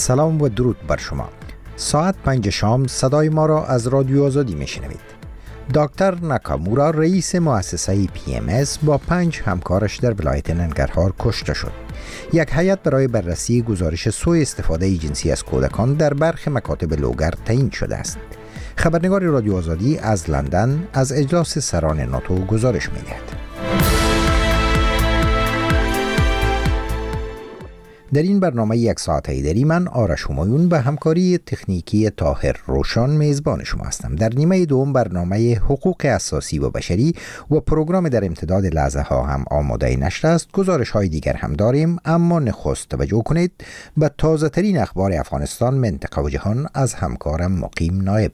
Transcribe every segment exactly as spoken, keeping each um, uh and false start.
سلام و درود بر شما. ساعت پنج شام صدای ما را از رادیو آزادی میشنوید. دکتر ناکامورا رئیس مؤسسه پی ام اس با پنج همکارش در ولایت ننگرهار کشته شد. یک هیئت برای بررسی گزارش سوء استفاده جنسی از کودکان در برخی مکاتب لوگر تعیین شده است. خبرنگار رادیو آزادی از لندن از اجلاس سران ناتو گزارش می‌دهد. در این برنامه یک ساعته ایدری من آرش همایون به همکاری تکنیکی طاهر روشان میزبان شما هستم. در نیمه دوم برنامه حقوق اساسی و بشری و پروگرام در امتداد لحظه ها هم آماده نشر است. گزارش های دیگر هم داریم، اما نخست توجه کنید به تازه ترین اخبار افغانستان، منطقه و جهان از همکارم مقیم نایب.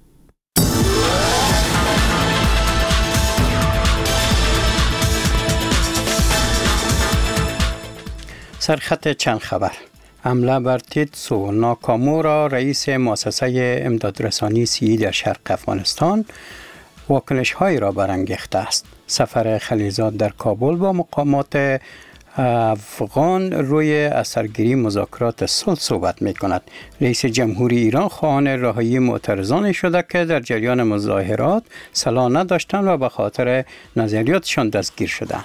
سرخط چند خبر. حمله بر تیتسو ناکامورا رئیس مؤسسه امدادرسانی سی در شرق افغانستان واکنش های را برانگیخته است. سفر خلیلزاد در کابل با مقامات افغان روی اثرگیری مذاکرات صلح صحبت می کند. رئیس جمهوری ایران خواهان رهایی معترضانی شده که در جریان مظاهرات صلاح نداشتند و به خاطر نظریاتشان دستگیر شدند.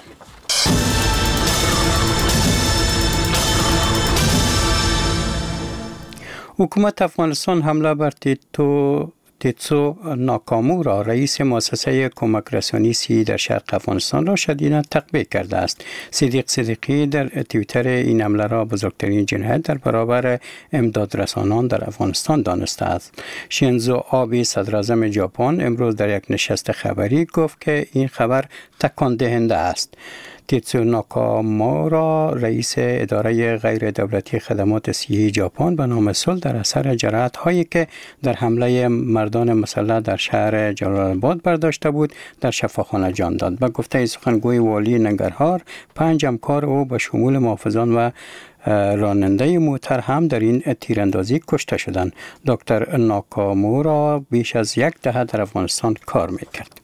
حکومت افغانستان حمله بر تیتو تیتسو ناکامورا رئیس مؤسسه کمک رسانی سی در شرق افغانستان را شدیداً تقبیح کرده است. صدیق صدیقی در توییتر این حمله را بزرگترین جنایت در برابر امدادرسانان در افغانستان دانسته است. شینزو آبی صدراعظم ژاپن امروز در یک نشست خبری گفت که این خبر تکان دهنده است. تیتسو ناکامورا رئیس اداره غیر دولتی خدمات سیاسی ژاپن به نام صلح در اثر جرأت هایی که در حمله مردان مسلح در شهر جلال آباد برداشته بود در شفاخانه جان داد. به گفته سخنگوی والی ننگرهار، پنج همکار او به شمول محافظان و راننده موتر هم در این تیراندازی کشته شدند. دکتر ناکامورا بیش از یک دهه در افغانستان کار میکرد.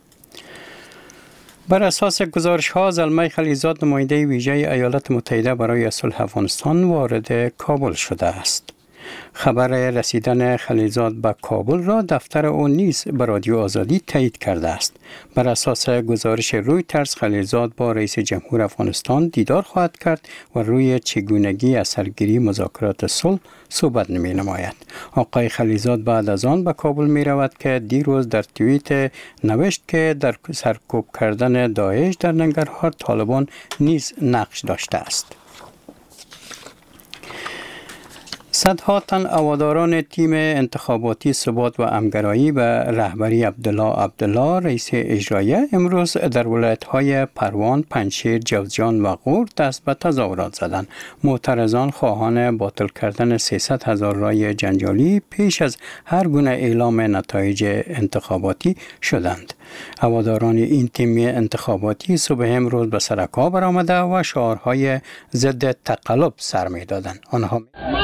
بر اساس گزارش ها، زلمه خلیلزاد نماینده ویژه ایالات متحده برای صلح افغانستان وارد کابل شده است. خبر رسیدن خلیلزاد به کابل را دفتر او نیز به رادیو آزادی تایید کرده است. بر اساس گزارش رویترز، خلیلزاد با رئیس جمهور افغانستان دیدار خواهد کرد و روی چگونگی اثرگیری مذاکرات صلح صحبت نمی نماید. آقای خلیلزاد بعد از آن به کابل می رود که دیروز در توییت نوشت که در سرکوب کردن داعش در ننگرهار طالبان نیز نقش داشته است. صدها تن هواداران تیم انتخاباتی ثبات و همگرایی به رهبری عبدالله عبدالله رئیس اجرایی امروز در ولایت‌های پروان، پنجشیر، جوزجان و غور دست به تظاهرات زدند. معترضان خواهان باطل کردن سیصد هزار رای جنجالی پیش از هر گونه اعلام نتایج انتخاباتی شدند. هواداران این تیم انتخاباتی صبح امروز به سرک‌ها برآمده و شعارهای ضد تقلب سر می‌دادند. آنها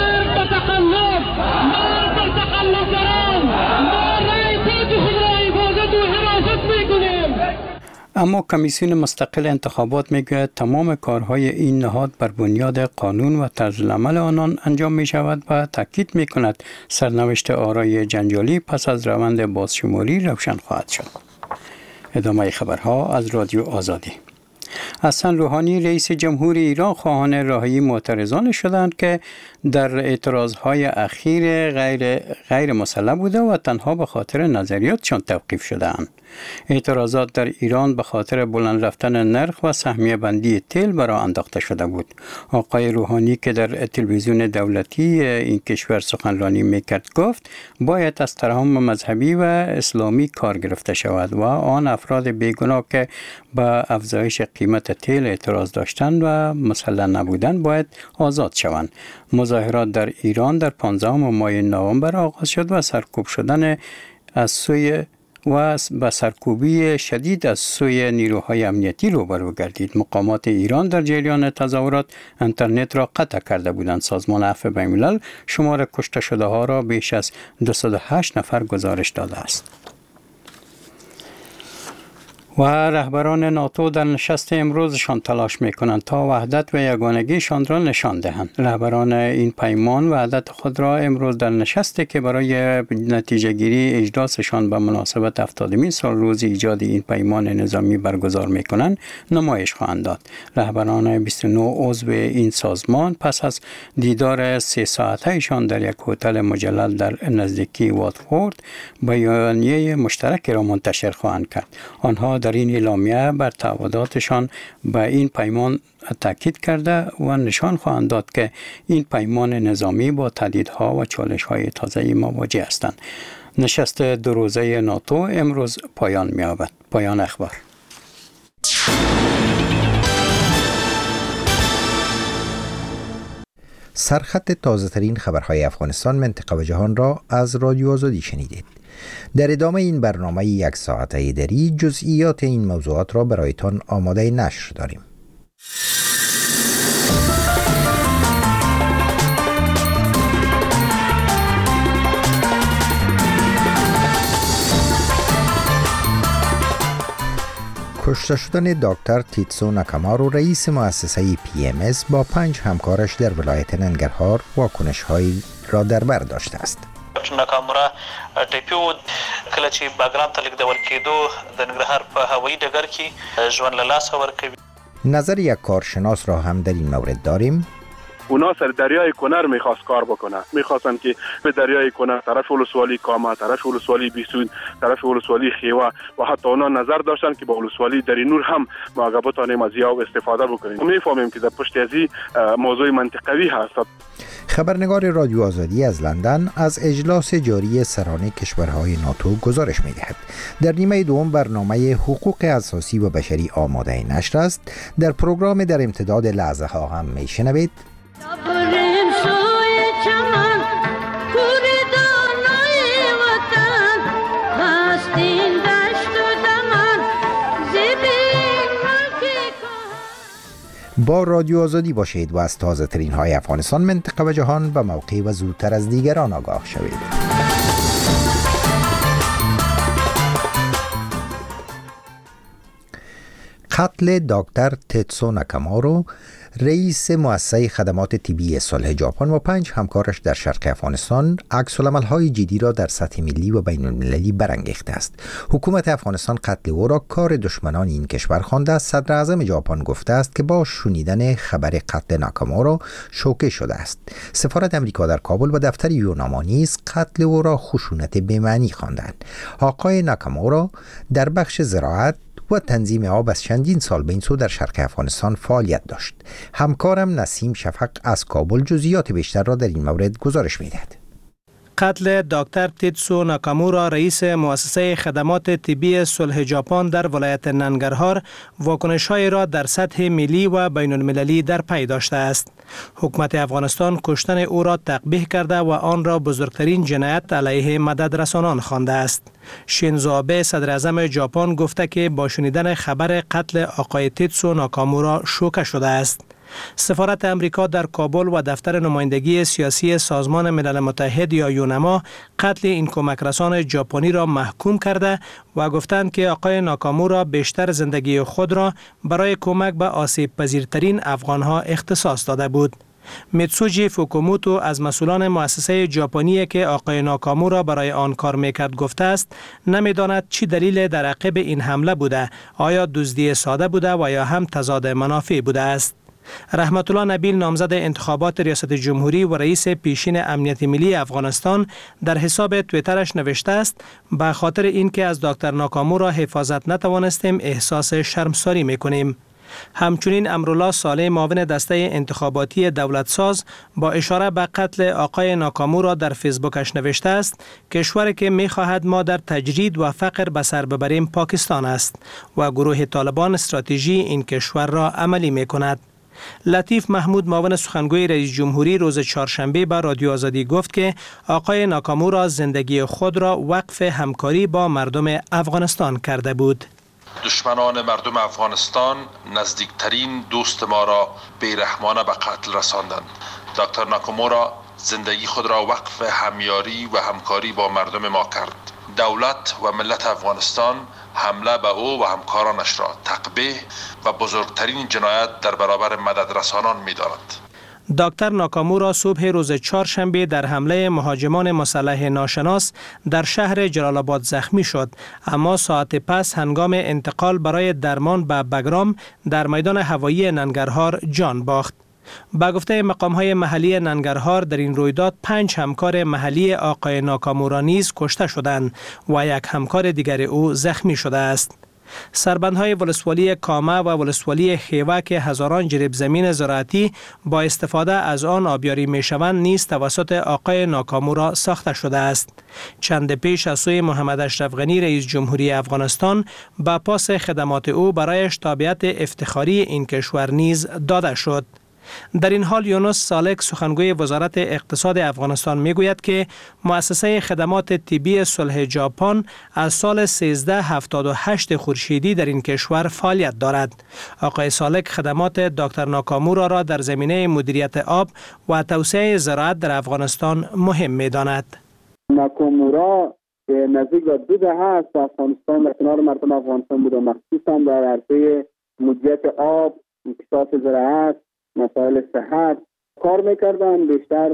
اما کمیسیون مستقل انتخابات میگوید تمام کارهای این نهاد بر بنیاد قانون و طرزالعمل آنان انجام می شود و تاکید می کند سرنوشت آرای جنجالی پس از روند بازشماری روشن خواهد شد. ادامه خبرها از رادیو آزادی. حسن روحانی رئیس جمهوری ایران خواهان رهایی معترضان شدند که در اعتراضهای اخیر غیر غیر مسلح بوده و تنها به خاطر نظریاتشان توقیف شدند. اعتراضات در ایران به خاطر بلند رفتن نرخ و سهمیه بندی تیل برآ انداخته شده بود. آقای روحانی که در تلویزیون دولتی این کشور سخنرانی میکرد گفت باید از ترحم مذهبی و اسلامی کار گرفته شود و آن افراد بیگناه که به افزایش قیمت تیل اعتراض داشتند و مسلح نبودند باید آزاد شوند. مظاهرات در ایران در پانزدهم ماه نوامبر آغاز شد و سرکوب شدن از سوی و به سرکوبی شدید از سوی نیروهای امنیتی روبرو گردید. مقامات ایران در جریان تظاهرات اینترنت را قطع کرده بودند. سازمان عفو بین‌الملل شمار کشته شده ها را بیش از دویست و هشت نفر گزارش داده است. و رهبران ناتو در نشست امروزشان تلاش می‌کنند تا وحدت و یگانگیشان را نشان دهند. رهبران این پیمان وحدت خود را امروز در نشستی که برای نتیجه گیری اجلاسشان به مناسبت هفتادمین سال روز ایجاد این پیمان نظامی برگزار می‌کنند نمایش خواهند داد. رهبران بیست و نه عضو این سازمان پس از دیدار سه ساعته‌شان در یک هتل مجلل در نزدیکی واتفورد بیانیه مشترک را منتشر خواهند کرد. آنها در این اعلامیه بر تعهداتشان به این پیمان تاکید کرده و نشان خواهند داد که این پیمان نظامی با تهدیدها و چالش‌های تازه‌ای مواجه هستند. نشست دو روزه ناتو امروز پایان می‌یابد. پایان اخبار. سرخط تازه ترین خبرهای افغانستان، منطقه و جهان را از رادیو آزادی شنیدید. در ادامه این برنامه یک ساعته دری جزئیات این موضوعات را برایتان آماده نشر داریم. کشته شدن دکتر تیتسو ناکامورا رئیس مؤسسه پی ام اس با پنج همکارش در ولایت ننگرهار واکنش‌هایی را در بر داشته است. دکتر ناکامورا ټیپي و کله چې باګرام ته لیږدول کېدو د ننګرهار په هوایي ډګر کې ژوند له لاسه ورکوي. نظر یک کارشناس را هم در این مورد داریم. اونا سر دریای کنر میخواست کار بکنه، میخواستن که به دریای کنر طرف ولسوالی کامه، طرف ولسوالی بیسود، طرف ولسوالی خیوه و حتی اونا نظر داشتن که با ولسوالی دری نور هم ما بتانیم از یا استفاده بکنیم. میفهمیم که در پشت از این موضوع منطقوی هست. خبرنگار رادیو آزادی از لندن از اجلاس جاری سران کشورهای ناتو گزارش می‌دهد. در نیمه دوم برنامه حقوق اساسی و بشری آماده نشر است. در پروگرام در امتداد لحظه ها هم میشنوید با رادیو آزادی باشید و از تازه ترین های افغانستان، منطقه و جهان به موقع و زودتر از دیگران آگاه شوید. قتل دکتر تیتسو ناکامورا رئیس مؤسسه خدمات طبی صلح ژاپن و پنج همکارش در شرق افغانستان عکس‌العمل‌های جدی را در سطح ملی و بین المللی برانگیخته است. حکومت افغانستان قتل او را کار دشمنان این کشور خوانده است. صدر اعظم ژاپن گفته است که با شنیدن خبر قتل ناکامورا شوکه شده است. سفارت امریکا در کابل و دفتر یوناما نیز قتل او را خشونت بی‌معنی خواندند. آقای ناکامورا در بخش زراعت و تنظیم آب از چندین سال به این سو در شرق افغانستان فعالیت داشت. همکارم نسیم شفق از کابل جزئیات بیشتر را در این مورد گزارش می‌دهد. قتل دکتر تیتسو ناکامورا رئیس مؤسسه خدمات طبی صلح ژاپن در ولایت ننگرهار واکنش‌های را در سطح ملی و بین المللی در پی داشته است. حکومت افغانستان کشتن او را تقبیح کرده و آن را بزرگترین جنایت علیه مدد رسانان خوانده است. شینزو آبه صدر اعظم ژاپن گفته که با شنیدن خبر قتل آقای تیتسو ناکامورا شوکه شده است. سفارت امریکا در کابل و دفتر نمایندگی سیاسی سازمان ملل متحد یا یونما قتل این کمک رسان ژاپنی را محکوم کرده و گفتند که آقای ناکامورا بیشتر زندگی خود را برای کمک به آسیب پذیرترین افغانها اختصاص داده بود. میتسوجی فوکوموتو از مسئولان مؤسسه ژاپنی که آقای ناکامورا برای آن کار میکرد گفته است نمیداند چی دلیل در عقب این حمله بوده، آیا دزدی ساده بوده و یا هم تضاد منافع بوده است. رحمت الله نبیل نامزد انتخابات ریاست جمهوری و رئیس پیشین امنیت ملی افغانستان در حساب توییترش نوشته است به خاطر اینکه از دکتر ناکامورا حفاظت نتوانستیم احساس شرمساری میکنیم. همچنین امرالله صالح معاون دسته انتخاباتی دولتساز با اشاره به قتل آقای ناکامورا در فیسبوکش نوشته است کشوری که می‌خواهد ما در تجرید و فقر به سر ببریم پاکستان است و گروه طالبان استراتژی این کشور را عملی می‌کند. لطیف محمود معاون سخنگوی رئیس جمهوری روز چهارشنبه به رادیو آزادی گفت که آقای ناکامورا زندگی خود را وقف همکاری با مردم افغانستان کرده بود. دشمنان مردم افغانستان نزدیکترین دوست ما را بیرحمانه به قتل رساندند. دکتر ناکامورا زندگی خود را وقف همیاری و همکاری با مردم ما کرد. دولت و ملت افغانستان حمله به او و همکارانش را تقبیح و بزرگترین جنایت در برابر مددرسانان می‌داند. دکتر ناکامورا صبح روز چهارشنبه در حمله مهاجمان مسلح ناشناس در شهر جلال آباد زخمی شد، اما ساعت پس هنگام انتقال برای درمان به بگرام در میدان هوایی ننگرهار جان باخت. با گفته مقام‌های محلی ننگرهار در این رویداد پنج همکار محلی آقای ناکامورا نیز کشته شدند و یک همکار دیگر او زخمی شده است. سربندهای ولسوالی کامه و ولسوالی خیوه که هزاران جریب زمین زراعتی با استفاده از آن آبیاری میشوند نیز توسط آقای ناکامورا ساخته شده است. چند پیش از سوی محمد اشرف غنی رئیس جمهوری افغانستان با پاس خدمات او برایش تابعیت افتخاری این کشور نیز داده شد. در این حال یونس سالک سخنگوی وزارت اقتصاد افغانستان میگوید که مؤسسه خدمات طبی صلح ژاپن از سال سیزده هفتاد و هشت خورشیدی در این کشور فعالیت دارد. آقای سالک خدمات دکتر ناکامورا را در زمینه مدیریت آب و توسعه زراعت در افغانستان مهم می‌داند. ناکامورا که نزدیک به دو دهه است افغانستان در کنار مردم افغانستان بود، مخصوصا در عرصه مدیریت آب، انکشاف زراعت، مسائل صحت کار میکردن. بیشتر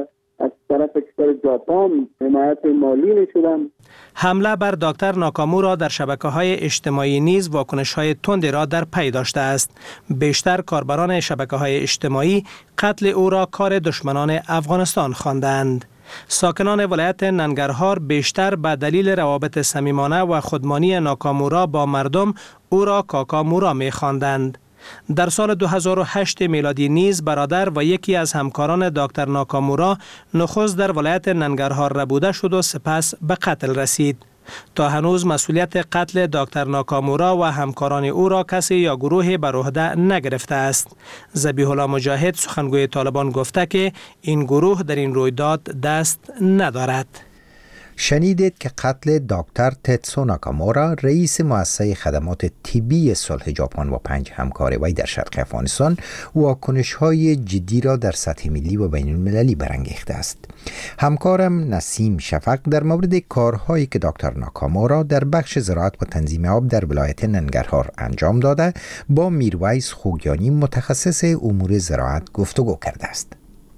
از طرف کشور ژاپن حمایت مالی میشدن. حمله بر دکتر ناکامورا در شبکه‌های اجتماعی نیز واکنش‌های تندی را در پی داشته است. بیشتر کاربران شبکه‌های اجتماعی قتل او را کار دشمنان افغانستان خواندند. ساکنان ولایت ننگرهار بیشتر به دلیل روابط صمیمانه و خودمانی ناکامورا با مردم او را کاکامورا می‌خواندند. در سال دو هزار و هشت میلادی نیز برادر و یکی از همکاران دکتر ناکامورا نخست در ولایت ننگرهار ربوده شد و سپس به قتل رسید. تا هنوز مسئولیت قتل دکتر ناکامورا و همکاران او را کسی یا گروه بر عهده نگرفته است. ذبیح الله مجاهد سخنگوی طالبان گفته که این گروه در این رویداد دست ندارد. شنیدید که قتل دکتر تتسو ناکامورا رئیس مؤسسه خدمات طبی صلح ژاپن و پنج همکار وی در شرق افغانستان واکنش‌های جدی را در سطح ملی و بین المللی برانگیخته است. همکارم نسیم شفق در مورد کارهایی که دکتر ناکامورا در بخش زراعت و تنظیم آب در ولایت ننگرهار انجام داده با میرویس خوگیانی متخصص امور زراعت گفتگو کرده است.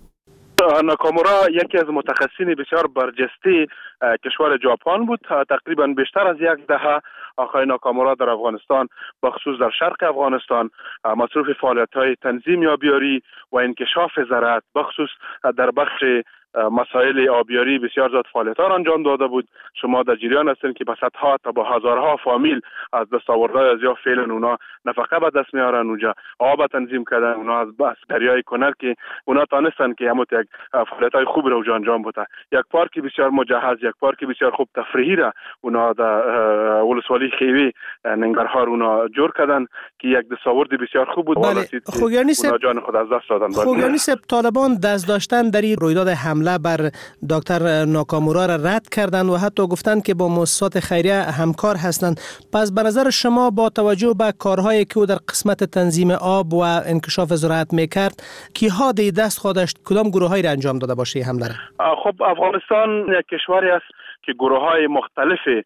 ناکامورا یکی از متخصصین بسیار برجسته کشور ژاپن بود. تقریبا بیشتر از یک دهه آقای ناکامورا در افغانستان بخصوص در شرق افغانستان مصروف فعالیت‌های تنظیم آبیاری و انکشاف زراعت بخصوص در بخش مسائل آبیاری بسیار زیاد فعالیت‌ها را انجام داده بود. شما در جریان هستید که به صدها تا با هزارها فامیل از دستاوردهای از یا فعلا اونا نفقه به دست میارن، اونجا آب تنظیم کردن، اونا از بس دریای کنر که اونا تانستن که همون یک فعالیت‌های خوب را اونجا انجام بده. یک پارک بسیار مجهز، یک پارک بسیار خوب تفریحی را اونا در ولسوالی خیوه ننگرهار اونا جور کردن که یک دستاورد بسیار خوب بود. بله. خوگیانی اونا جان خود از دست دادن. خوگیانی سب طالبان دست داشتن در این رویداد حمله بر دکتر ناکامورا را رد کردند و حتی گفتند که با مؤسسات خیریه همکار هستند. پس به نظر شما با توجه به کارهایی که او در قسمت تنظیم آب و انکشاف زراعت میکرد کیها دی دست خودش کدام گروهایی را انجام داده باشه این حمله را؟ خب افغانستان یک کشوری است که گروه‌های مختلفی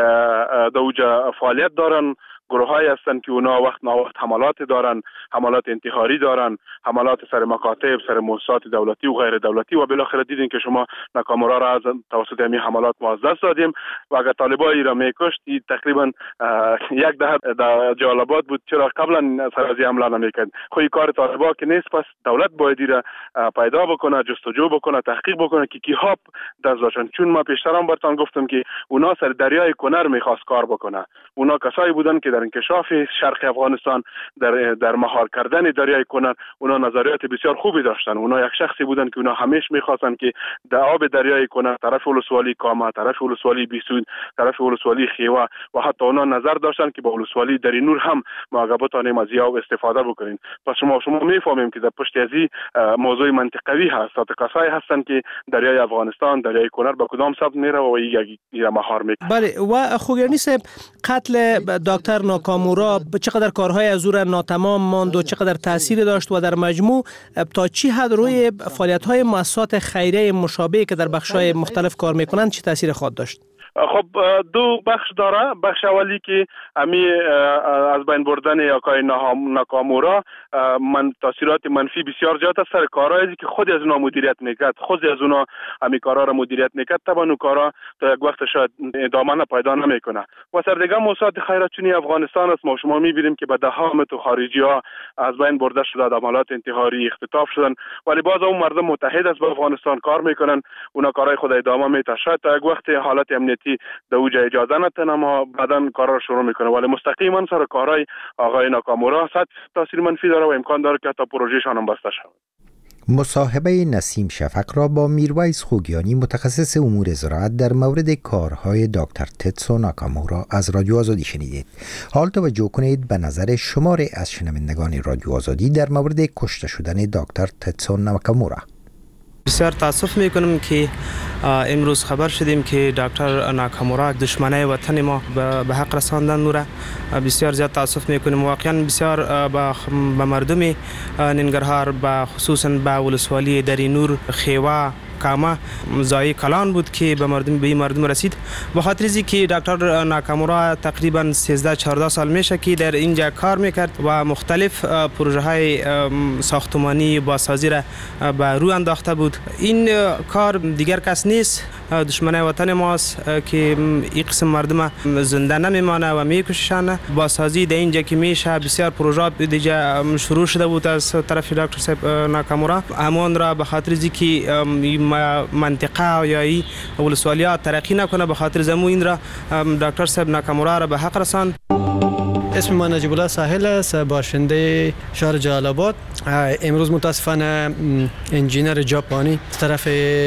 در اوجا فعالیت دارن. گروه‌هایی هستند که اونا وقت ناوقت حملات دارن، حملات انتحاری دارن، حملات سر مکاتب، سر مؤسسات دولتی و غیر دولتی و بالاخره دیدین که شما ناکامورا را از توسط همین حملات ما از دست دادیم و اگر طالبایی را میکشت تقریبا یک دهه در جلال آباد بود. چرا قبلا سر از حمله نمیکرد؟ خو این کار طالبا که نیست، پس دولت باید را پیدا بکنه، جستجو بکنه، تحقیق بکنه که کیها دست داشتن. چون ما پیشترم براتون گفتم که اونا سر دریای کنر میخواست کار بکنه. اونا کسایی بودن که در انکشاف شرق افغانستان در در مهار کردن دریای کنر اونا نظریات بسیار خوبی داشتن. اونا یک شخصی بودن که اونا همیشه میخواستن که در آب دریای کنر طرف ولسوالی کامه، طرف ولسوالی بیسود، طرف ولسوالی خیوه و حتی اونا نظر داشتن که با ولسوالی دری نور هم ما اگه بتونیم از آب استفاده بکنیم. پس شما شما میفهمیم که در پشت از این موضوع منطقوی هست. تا کسایی هستن که دریای افغانستان، دریای کنر به کدام سمت میره و یک مهار میکنه. بله. و خوگیانی صاحب قتل دکتر ناکامورا چقدر کارهای از او را ناتمام ماند و چقدر تاثیر داشت و در مجموع تا چی حد روی فعالیت‌های مؤسسات خیریه مشابه که در بخش‌های مختلف کار می‌کنند چه تاثیر خواهد داشت؟ خب دو بخش داره. بخش اولی که امی از بین بردن آقای ناکامورا من تاثیرات منفی بسیار زیاد است سر کارهایی که خود از اونا مدیریت میکرد، خود از اونا امی کارا را مدیریت میکرد، طبعا اون کارا تا یک وقت شاید ادامه پیدا نمیکنه. و سر دیگه موساد خیراتچونی افغانستان است. ما شما میبینیم که به دهها تو خارجی ها از بین برده شده، عملیات انتحاری اختطاف شدن، ولی باز اون مردم متحد است با افغانستان کار میکنن، اونا کارهای خود ادامه میده. شاید تا یک وقت حالت امنیتی در اوجه اجازه نده اما بعداً کارا رو شروع میکنه، ولی مستقیما سر کارهای آقای ناکامورا صد تاثیر منفی داره و امکان داره که تا پروژهشان هم بسته شود. مصاحبه نسیم شفق را با میرویس خوگیانی متخصص امور زراعت در مورد کارهای دکتر تدسو ناکامورا از رادیو آزادی شنیدید. حال توجه کنید به نظر شماری از شنوندگان رادیو آزادی در مورد کشته شدن دکتر تدسو ناکامورا. بسیار تاسف میکنم که امروز خبر شدیم که دکتر ناکامورا دشمنای وطن ما به حق رساندن نوره. بسیار زیاد تاسف میکنیم. واقعا بسیار به مردم ننگرهار به خصوصا به ولسوالی دری نور، خیوه، کامه زای کلان بود که به مردم به مردم رسید. به خاطر از اینکه دکتر ناکامورا تقریبا سیزده چهارده سال میشه که در اینجا کار میکرد و مختلف پروژه های ساختمانی بازسازی را به روی انداخته بود. این کار دیگر کس نیست، دشمن وطن ماست که این قسم مردم زنده نمیمانه و میکششن. بازسازی در اینجا که میشه بسیار پروژه دیگه شروع شده بود از طرف دکتر صاحب ناکامورا. همان را به خاطر از اینکه منطقه یا ای ولسوالیات ترقی نکنه، به خاطر زمو این را دکتر صاحب ناکامورا را به حق رساند. اسم من نجیب الله ساحل است، باشنده شهر جلال آباد. امروز متاسفانه انجینر ژاپنی از طرف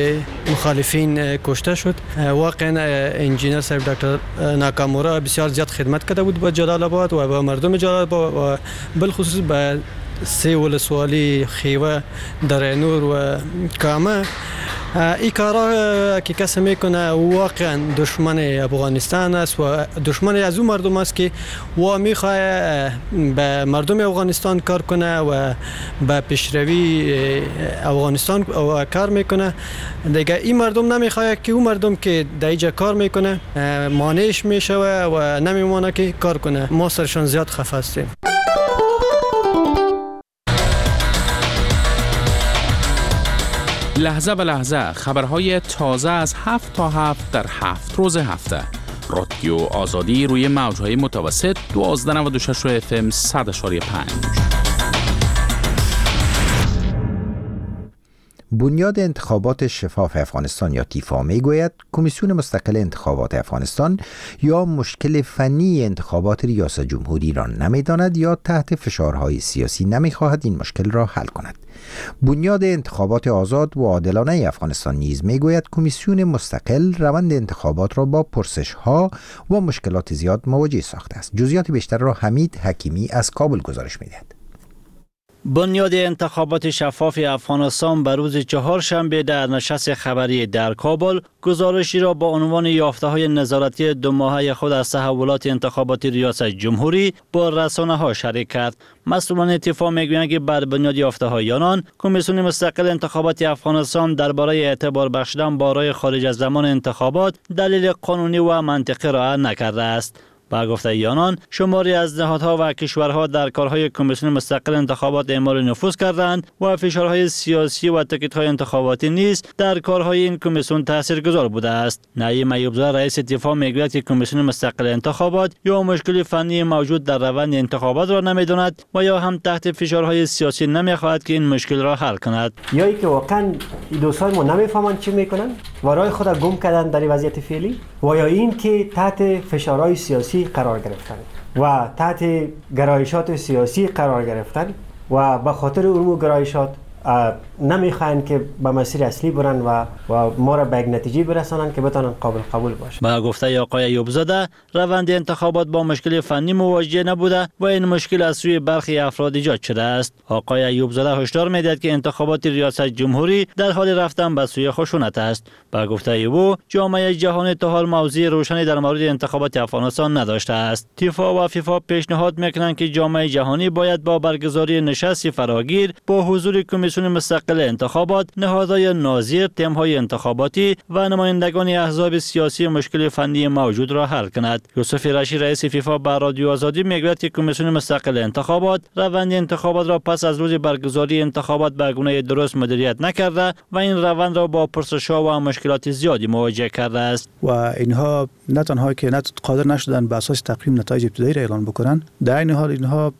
مخالفین کشته شد. واقعا انجینر صاحب دکتر ناکامورا بسیار زیاد خدمت کرده بود با جلال آباد و با مردم جلال آباد و بالخصوص با سه ولسوالی خیوه، در نور و کامه. این کارا که کسی میکنه واقعا دشمن افغانستان است و دشمن از اون مردم است که و میخواه به مردم افغانستان کار کنه و به پیشروی افغانستان کار میکنه. دیگه این مردم نمیخواه که اون مردم که در اینجا کار میکنه مانعش میشه و نمیمونه که کار کنه. ما سرشان زیاد خفه هستیم. لحظه به لحظه خبرهای تازه از هفت تا هفت در هفت روز هفته. رادیو آزادی روی موجهای متوسط دوازده نود و شش اف ام صد اشاری پنج. بنیاد انتخابات شفاف افغانستان یا تیفا می گوید کمیسیون مستقل انتخابات افغانستان یا مشکل فنی انتخابات ریاست جمهوری را نمی داند یا تحت فشارهای سیاسی نمی خواهد این مشکل را حل کند. بنیاد انتخابات آزاد و عادلانه افغانستان نیز می گوید کمیسیون مستقل روند انتخابات را با پرسش ها و مشکلات زیاد مواجه ساخته است. جزئیات بیشتر را حمید حکیمی از کابل گزارش می دهد. بنیاد انتخابات شفاف افغانستان بر روز چهارشنبه در نشست خبری در کابل گزارشی را با عنوان یافته‌های نظارتی دو ماهه خود از تحولات انتخابات ریاست جمهوری با رسانه‌ها شریک کرد. مسئولان اتفاق میگویند که بر بنیاد یافته‌های آنان کمیسیون مستقل انتخابات افغانستان درباره اعتبار بخشیدن برای خارج از زمان انتخابات دلیل قانونی و منطقی را نکرده است. با گفته آنان شماری از نهادها و کشورها در کارهای کمیسیون مستقل انتخابات اعمال نفوذ کردند و فشارهای سیاسی و تاکیدهای انتخاباتی نیز در کارهای این کمیسیون تاثیرگذار بوده است. نعیم ایوبزاده رئیس اتفاق میگوید که کمیسیون مستقل انتخابات یا مشکل فنی موجود در روند انتخابات را نمیداند و یا هم تحت فشارهای سیاسی نمیخواهد که این مشکل را حل کند. یا اینکه واقعا دوستان ما نمیفهمند چی میکنن و راه خود گم کردن در وضعیت فعلی و یا این که تحت فشارهای سیاسی قرار گرفتن و تحت گرایشات سیاسی قرار گرفتن و به خاطر علوم گرایشات نمیخواین که به مسیر اصلی برن و و ما را به یک نتیجه برسانن که بتونن قابل قبول باشه. با گفته آقای ایوبزاده روند انتخابات با مشکل فنی مواجه نبوده و این مشکل از سوی برخی افراد ایجاد شده است. آقای ایوبزاده هشدار میدهد که انتخابات ریاست جمهوری در حال رفتن به سوی خشونت است. با گفته او جامعه جهانی تا حال موضوع روشنی در مورد انتخابات افغانستان نداشته است. تیفا و فیفا پیشنهاد میکنند که جامعه جهانی باید با برگزاری نشستی فراگیر با حضور کمیسیون کمیسیون مستقل انتخابات، نهادهای ناظر، تیم‌های انتخاباتی و نمایندگان احزاب سیاسی مشکل فنی موجود را حل کند. یوسف رشی رئیس فیفا به رادیو آزادی میگوید که کمیسیون مستقل انتخابات روند انتخابات را پس از روز برگزاری انتخابات به گونه درست مدیریت نکرده و این روند را با پرسش‌ها و مشکلات زیادی مواجه کرده است. و اینها نه تنها که نه قادر نشدن به اساس تقویم نتایج ابتدایی را اعلان بکنن، در این حال اینها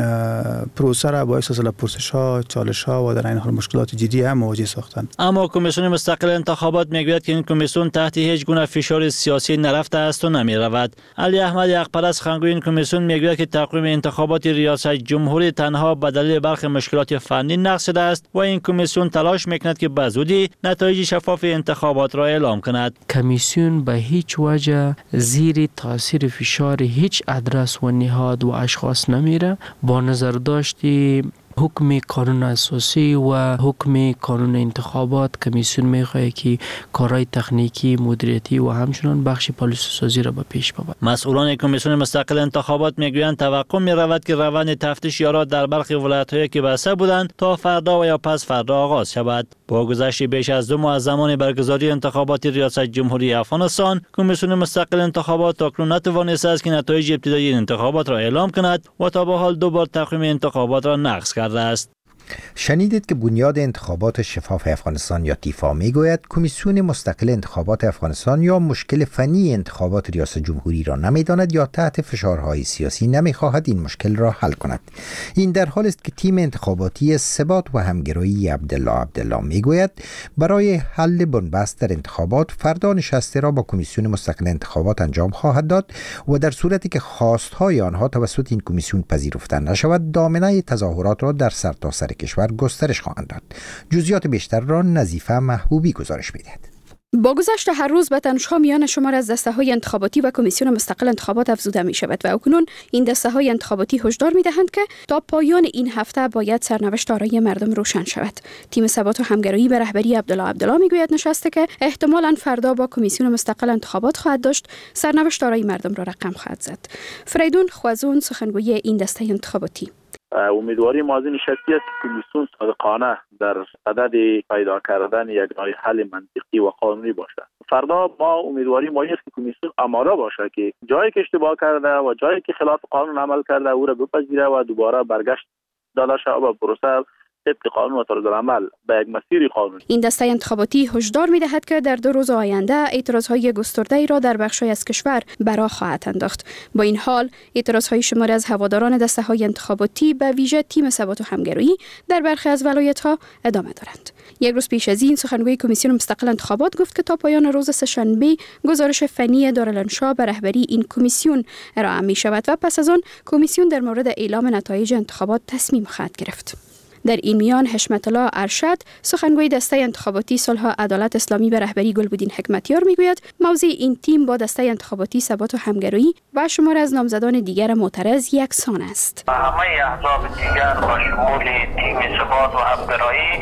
پروسه را با احساس پرسش‌ها، چالش‌ها و در این حال مشکلات جدی هم مواجه ساختند. اما کمیسیون مستقل انتخابات میگوید که این کمیسیون تحت هیچ گونه فشار سیاسی نرفته است و نمی‌رود. علی احمد یقپرست خنگوی این کمیسیون میگوید که تقویم انتخابات ریاست جمهوری تنها به دلیل برخی مشکلات فنی نقض شده است و این کمیسیون تلاش میکند که به زودی نتایج شفاف انتخابات را اعلام کند. کمیسیون به هیچ وجه زیر تاثیر فشار هیچ ادرس و نهاد و اشخاص نمیره. با نظر داشتی حکم قانون اساسی و حکم قانون انتخابات، کمیسیون میخواهد که کارهای تکنیکی، مدیریتی و همچنان بخش پالیسی سازی را به پیش ببرد. مسئولان کمیسیون مستقل انتخابات میگویند توقع میرود که روند تفتیش یارا در برخی ولایت‌هایی که بسته بودند تا فردا و یا پس فردا آغاز شود. با گذشت بیش از دو ماه از زمان برگزاری انتخابات ریاست جمهوری افغانستان، کمیسیون مستقل انتخابات تاکنون نتوانسته است که نتایج ابتدایی انتخابات را اعلام کند و تا به حال دو بار تقویم انتخابات را نقض کرده است. شنیدید که بنیاد انتخابات شفاف افغانستان یا تیفا میگوید کمیسیون مستقل انتخابات افغانستان یا مشکل فنی انتخابات ریاست جمهوری را نمیداند یا تحت فشارهای سیاسی نمیخواهد این مشکل را حل کند. این در حال است که تیم انتخاباتی ثبات و همگرایی عبدالله عبدالله میگوید برای حل بنبست در انتخابات فردا نشسته را با کمیسیون مستقل انتخابات انجام خواهد داد و در صورتی که خواستهای آنها توسط این کمیسیون پذیرفته نشود دامنه تظاهرات را در سرتاسر کشور گسترش خواهند داد. جزئیات بیشتر را نظیفه محبوبی گزارش می‌دهد. با گذشت هر روز به تنش‌ها میان شمار از دسته‌های انتخاباتی و کمیسیون مستقل انتخابات افزوده می‌شود و اکنون این دسته‌های انتخاباتی هشدار می‌دهند که تا پایان این هفته باید سرنوشت آرای مردم روشن شود. تیم ثبات و همگرایی به رهبری عبدالله عبدالله میگوید نشسته که احتمالاً فردا با کمیسیون مستقل انتخابات خواهد داشت سرنوشت آرای مردم را رقم خواهد زد. فریدون خوازون سخنگوی این دسته انتخاباتی: امیدواری ما از این نشستی است که کمیسیون صادقانه در صدد پیدا کردن یک راه حل منطقی و قانونی باشد. فردا ما امیدواری ما است که کمیسیون آماده باشه که جایی که اشتباه کرده و جایی که خلاف قانون عمل کرده او را بپذیره و دوباره برگشت داده شود و پروسه طبق قانون و طرز عمل به یک مسیر قانونی. این دسته انتخاباتی هشدار می‌دهد که در دو روز آینده اعتراض‌های گسترده‌ای را در بخش‌های از کشور برآ خواهد انداخت. با این حال اعتراض‌های شماری از هواداران دسته‌های انتخاباتی به ویژه تیم ثبات و همگرایی در برخی از ولایت‌ها ادامه دارند. یک روز پیش از این سخنگوی کمیسیون مستقل انتخابات گفت که تا پایان روز سه‌شنبه گزارش فنی دارالانشا به رهبری این کمیسیون ارائه می‌شود و پس از آن کمیسیون در مورد اعلام نتایج انتخابات تصمیم خواهد گرفت. در این میان حشمت الله ارشد سخنگوی دسته انتخاباتی صلح و عدالت اسلامی به رهبری گلبدین حکمتیار میگوید موضع این تیم با دسته انتخاباتی ثبات و همگرایی و شمار از نامزدان دیگر معترض یکسان است. همه احزاب دیگر با شمول تیم ثبات و همگرایی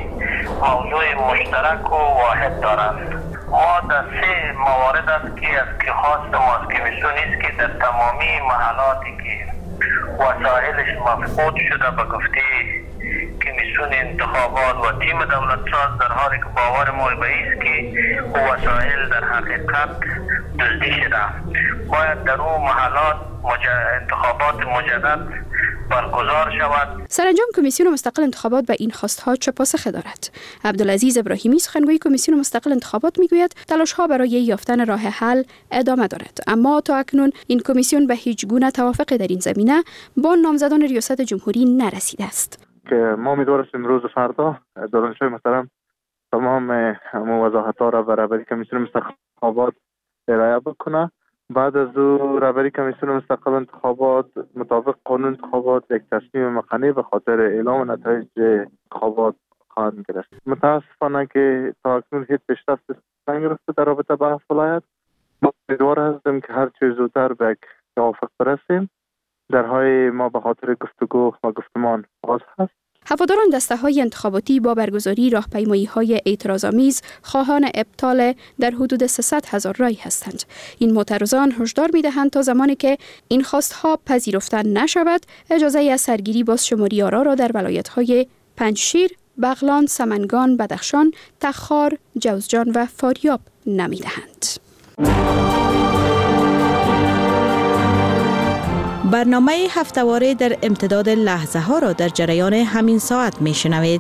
موضوع مشترک و واحد دارند. ما در سه موارد است که از که خواست ما از کمیسیون است که در تمامی محلاتی که وسایلش مفقود شده به گفته کمیسیون انتخابات و تیم دولتساز در حالی که باور ما به است که وسایل در حقیقت دزدی شده باید در اون محلات انتخابات مجدد برگزار شود. سرانجام کمیسیون مستقل انتخابات به این خواستها چه پاسخی دارد؟ عبدالعزیز ابراهیمی سخنگوی کمیسیون مستقل انتخابات میگوید تلاش‌ها برای یافتن راه حل ادامه دارد، اما تا اکنون این کمیسیون به هیچ گونه توافقی در این زمینه با نامزدان ریاست جمهوری نرسیده است. که ما امیدوار هستیم روز فردا دارالانشای محترم تمام وضاحت‌ها را به رهبری کمیسیون مستقل انتخابات ارائه بکنه. بعد از او رهبری کمیسیون مستقل انتخابات مطابق قانون انتخابات یک تصمیم مقنع به خاطر اعلام نتایج انتخابات خواهند گرفت. متاسفانه که تا اکنون هیچ پیشرفت نگرفته در رابطه با ولایت. ما امیدوار هستیم که هر چه زودتر به یک توافق برسیم. درهای ما به خاطر گفتگو و گفتمان باز هست. هواداران دسته‌های انتخاباتی با برگزاری راهپیمایی‌های اعتراض‌آمیز خواهان ابطال در حدود سیصد هزار رای هستند. این معترضان هشدار می‌دهند تا زمانی که این خواست‌ها پذیرفته نشود، اجازه از سرگیری بازشماری آرا را در ولایت‌های پنجشیر، بغلان، سمنگان، بدخشان، تخار، جوزجان و فاریاب نمی دهند. برنامه هفته‌واره در امتداد لحظه ها را در جریان همین ساعت می شنوید.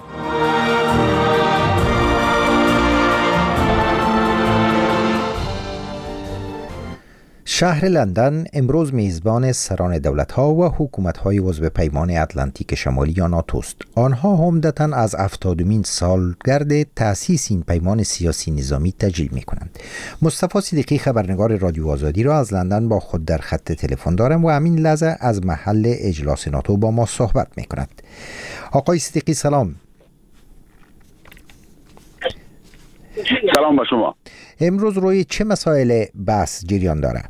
شهر لندن امروز میزبان سران دولت‌ها و حکومت‌های عضو پیمان اتلانتیک شمالی یا ناتو است. آنها عمدتاً از هفتادمین سالگرد تأسیس این پیمان سیاسی نظامی تجلیل می‌کنند. مصطفی صدیقی خبرنگار رادیو آزادی را از لندن با خود در خط تلفن دارم و همین لحظه از محل اجلاس ناتو با ما صحبت می‌کند. آقای صدیقی سلام. سلام با شما. امروز روی چه مسائل بحث جریان دارد؟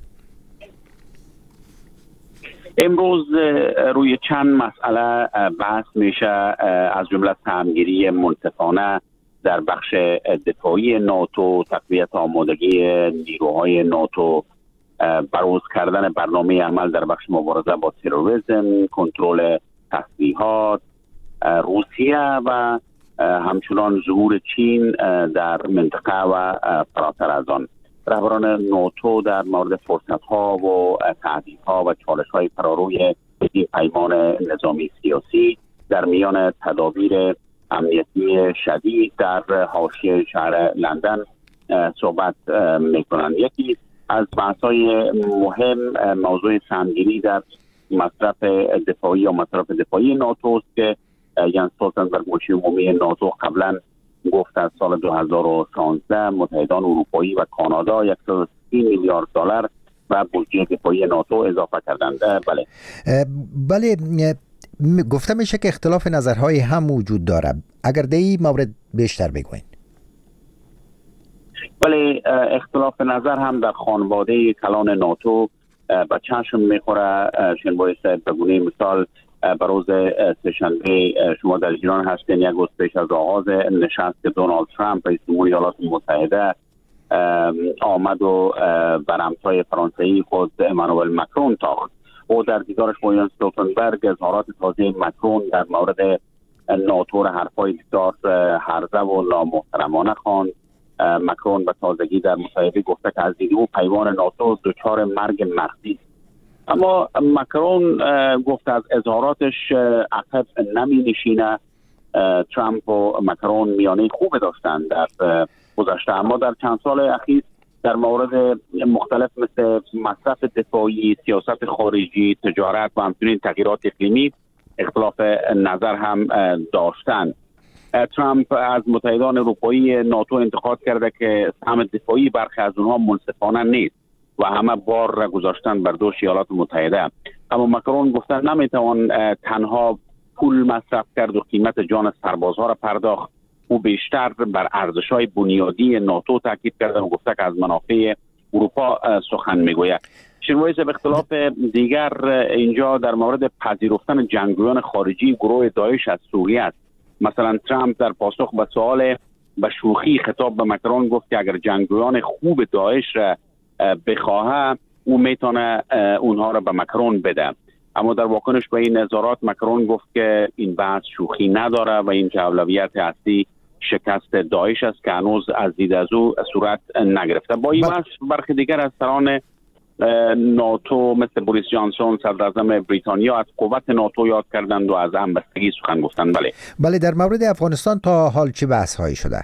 امروز روی چند مسئله بحث میشه، از جمله سهمگیری منصفانه در بخش دفاعی ناتو، تقویت آمادگی نیروهای ناتو، بروز کردن برنامه عمل در بخش مبارزه با تروریسم، کنترل تسلیحات، روسیه و همچنان ظهور چین در منطقه و فراتر از آن. رهبران ناتو در مورد فرصت‌ها و تهدیدها و چالش‌های فراروی این پیمان نظامی سیاسی در میان تدابیر امنیتی شدید در حاشیه شهر لندن صحبت می‌کنند. یکی از بحث‌های مهم موضوع سهمگیری در مصرف دفاعی یا مصرف دفاعی ناتو است که یانس استولتنبرگ مشیر عمومی ناتو قبلا گفت از سال دو هزار و شانزده متحدان اروپایی و کانادا صد و سی میلیارد دلار و بودجه دفاعی ناتو اضافه کردند. بله بله گفته میشه که اختلاف نظرهای هم وجود دارد. اگر در این مورد بیشتر بگوین. بله اختلاف نظر هم در خانواده کلان ناتو به چشم میخوره. شنبای صاحب به گونه مثال بروز سه‌شنبه شما در ایران هستین، یک روز پیش از آغاز نشست که دونالد ترامپ رئیس جمهور ایالات متحده آمد و بر همتای فرانسوی خود امانوئل مکرون تاخت. او در دیدارش با یانس استولتنبرگ اظهارات تازه مکرون در مورد ناتو را حرفای بسیار هرزه و نامحترمانه خواند. مکرون به تازگی در مصاحبه گفته که از دید او پیمان ناتو دچار مرگ مغزی. اما مکرون گفت از اظهاراتش عقب نمی نشینه. ترامپ و مکرون میانه خوب داشتند در گذشته، اما در چند سال اخیر در مورد مختلف مثل مصرف دفاعی، سیاست خارجی، تجارت و همچنین تغییرات اقلیمی اختلاف نظر هم داشتند. ترامپ از متحدان اروپایی ناتو انتقاد کرده که سهم دفاعی برخی از اونها منصفانه نیست و همه بار را گذاشتن بر دوش ایالات متحده. اما مکرون گفتن نمیتوان تنها پول مصرف کرد و قیمت جان سربازها را پرداخت. او بیشتر بر ارزش‌های بنیادی ناتو تاکید کرده و گفته که از منافع اروپا سخن میگوید. شنوایز به اختلاف دیگر اینجا در مورد پذیرفتن جنگجویان خارجی گروه داعش از سوریه است. مثلا ترامپ در پاسخ به سوال به شوخی خطاب به مکرون گفت که اگر جنگجویان خوب داعش را بخواهد او میتونه اونها را به مکرون بده. اما در واکنش به این اظهارات مکرون گفت که این بحث شوخی نداره و این که اولویت اصلی شکست داعش است که هنوز از دید از او صورت نگرفته. با این بحث برخی دیگر از سران ناتو مثل بوریس جانسون صدر اعظم بریتانیا از قوت ناتو یاد کردند و از همبستگی سخن گفتند. بله بله در مورد افغانستان تا حال چه بحث هایی شده؟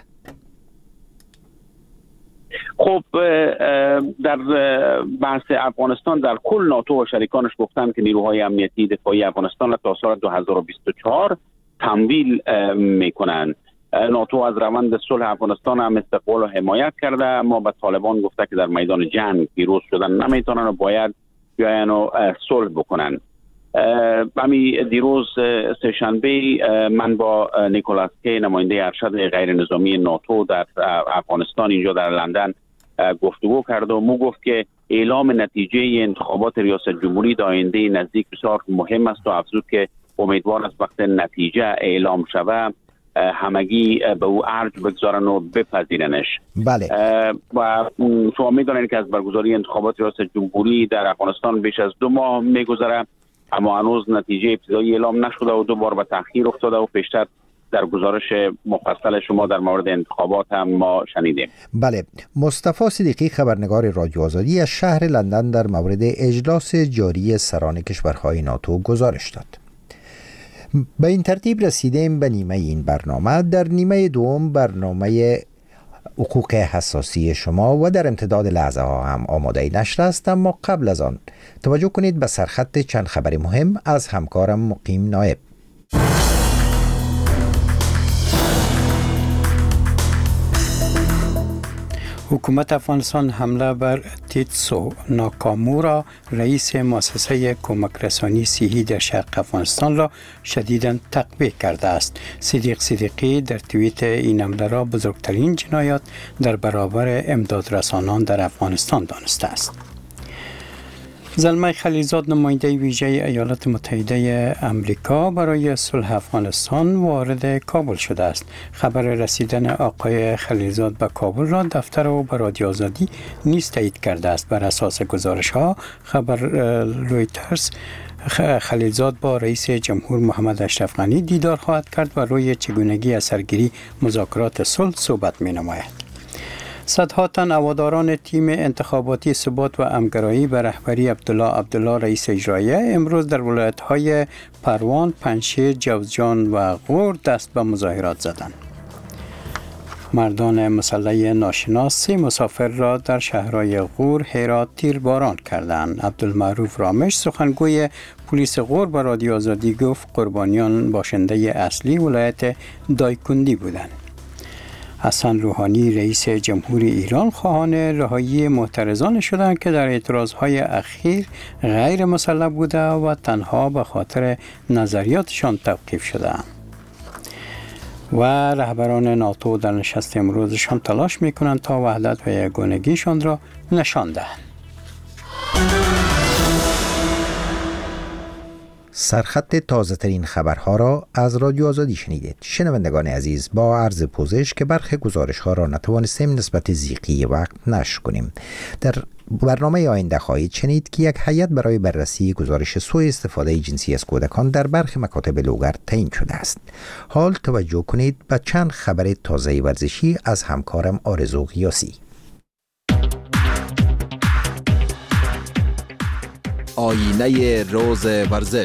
خب در بحث افغانستان در کل ناتو و شریکانش گفتند که نیروهای امنیتی دفاعی افغانستان را تا سال دو هزار و بیست و چهار تمویل میکنند. ناتو از روند صلح افغانستان هم استقبال و حمایت کرده، اما به طالبان گفته که در میدان جنگ پیروز شدن نمیتونن و باید بیاین و صلح بکنن. همین دیروز سه‌شنبه من با نیکولاس کی نماینده ارشد غیر نظامی ناتو در افغانستان اینجا در لندن گفتگو کرد و مو گفت که اعلام نتیجه انتخابات ریاست جمهوری در آینده نزدیک بسیار مهم است و افزود که امیدوار است وقت نتیجه اعلام شود همگی به او ارج بگذارن و بپذیرنش. بله. و شما میدونید که از برگزاری انتخابات ریاست جمهوری در افغانستان بیش از دو ماه میگذره، اما هنوز نتیجه ابتدایی اعلام نشده و دو بار به تأخیر افتاده و پیشتر در گزارش مفصل شما در مورد انتخابات هم ما شنیدیم. بله، مصطفی صدیقی خبرنگار رادیو آزادی از شهر لندن در مورد اجلاس جاری سران کشورهای ناتو گزارش داد. به این ترتیب رسیدیم به نیمه این برنامه. در نیمه دوم برنامه حقوق حساسی شما و در امتداد لحظه ها هم آماده نشر است، اما قبل از آن توجه کنید به سرخط چند خبر مهم از همکارم مقیم نایب. حکومت افغانستان حمله بر تیتسو ناکامورا رئیس مؤسسه کمک رسانی صحی در شرق افغانستان را شدیداً تقویه کرده است. صدیق صدیقی در توییت این حمله را بزرگترین جنایت در برابر امدادرسانان در افغانستان دانسته است. زلمه خلیلزاد نماینده ویژه ایالات متحده امریکا برای صلح افغانستان وارد کابل شده است. خبر رسیدن آقای خلیلزاد به کابل را دفتر او به رادیو آزادی نیز تایید کرده است. بر اساس گزارش ها خبر رویترز، خلیلزاد با رئیس جمهور محمد اشرف غنی دیدار خواهد کرد و روی چگونگی اثرگیری مذاکرات صلح صحبت می نماید. صدها تن هواداران تیم انتخاباتی ثبات و همگرایی به رهبری عبدالله عبدالله رئیس اجراییه امروز در ولایت‌های پروان، پنجشیر، جوزجان و غور دست به مظاهرات زدند. مردان مسلح ناشناس سه مسافر را در شهرهای غور، هرات تیرباران کردند. عبدالمعروف رامش سخنگوی پلیس غور به رادیو آزادی گفت قربانیان باشنده اصلی ولایت دایکندی بودند. حسن روحانی رئیس جمهوری ایران خواهان رهایی معترضان شدند که در اعتراضهای اخیر غیر مسلح بوده و تنها به خاطر نظریاتشان توقیف شدند. و رهبران ناتو در نشست امروزشان تلاش میکنند تا وحدت و یگانگیشان را نشان دهند. سرخط تازه ترین خبرها را از رادیو آزادی شنیدید. شنوندگان عزیز، با عرض پوزش که برخی گزارش ها را نتوانستیم نسبت ضیقی وقت نشر کنیم. در برنامه آینده خواهید شنید که یک هیئت برای بررسی گزارش سوء استفاده جنسی از کودکان در برخی مکاتب لوگر تعیین شده است. حال توجه کنید به چند خبر تازه ورزشی از همکارم آرزو غیاسی. آینه روز ورزش.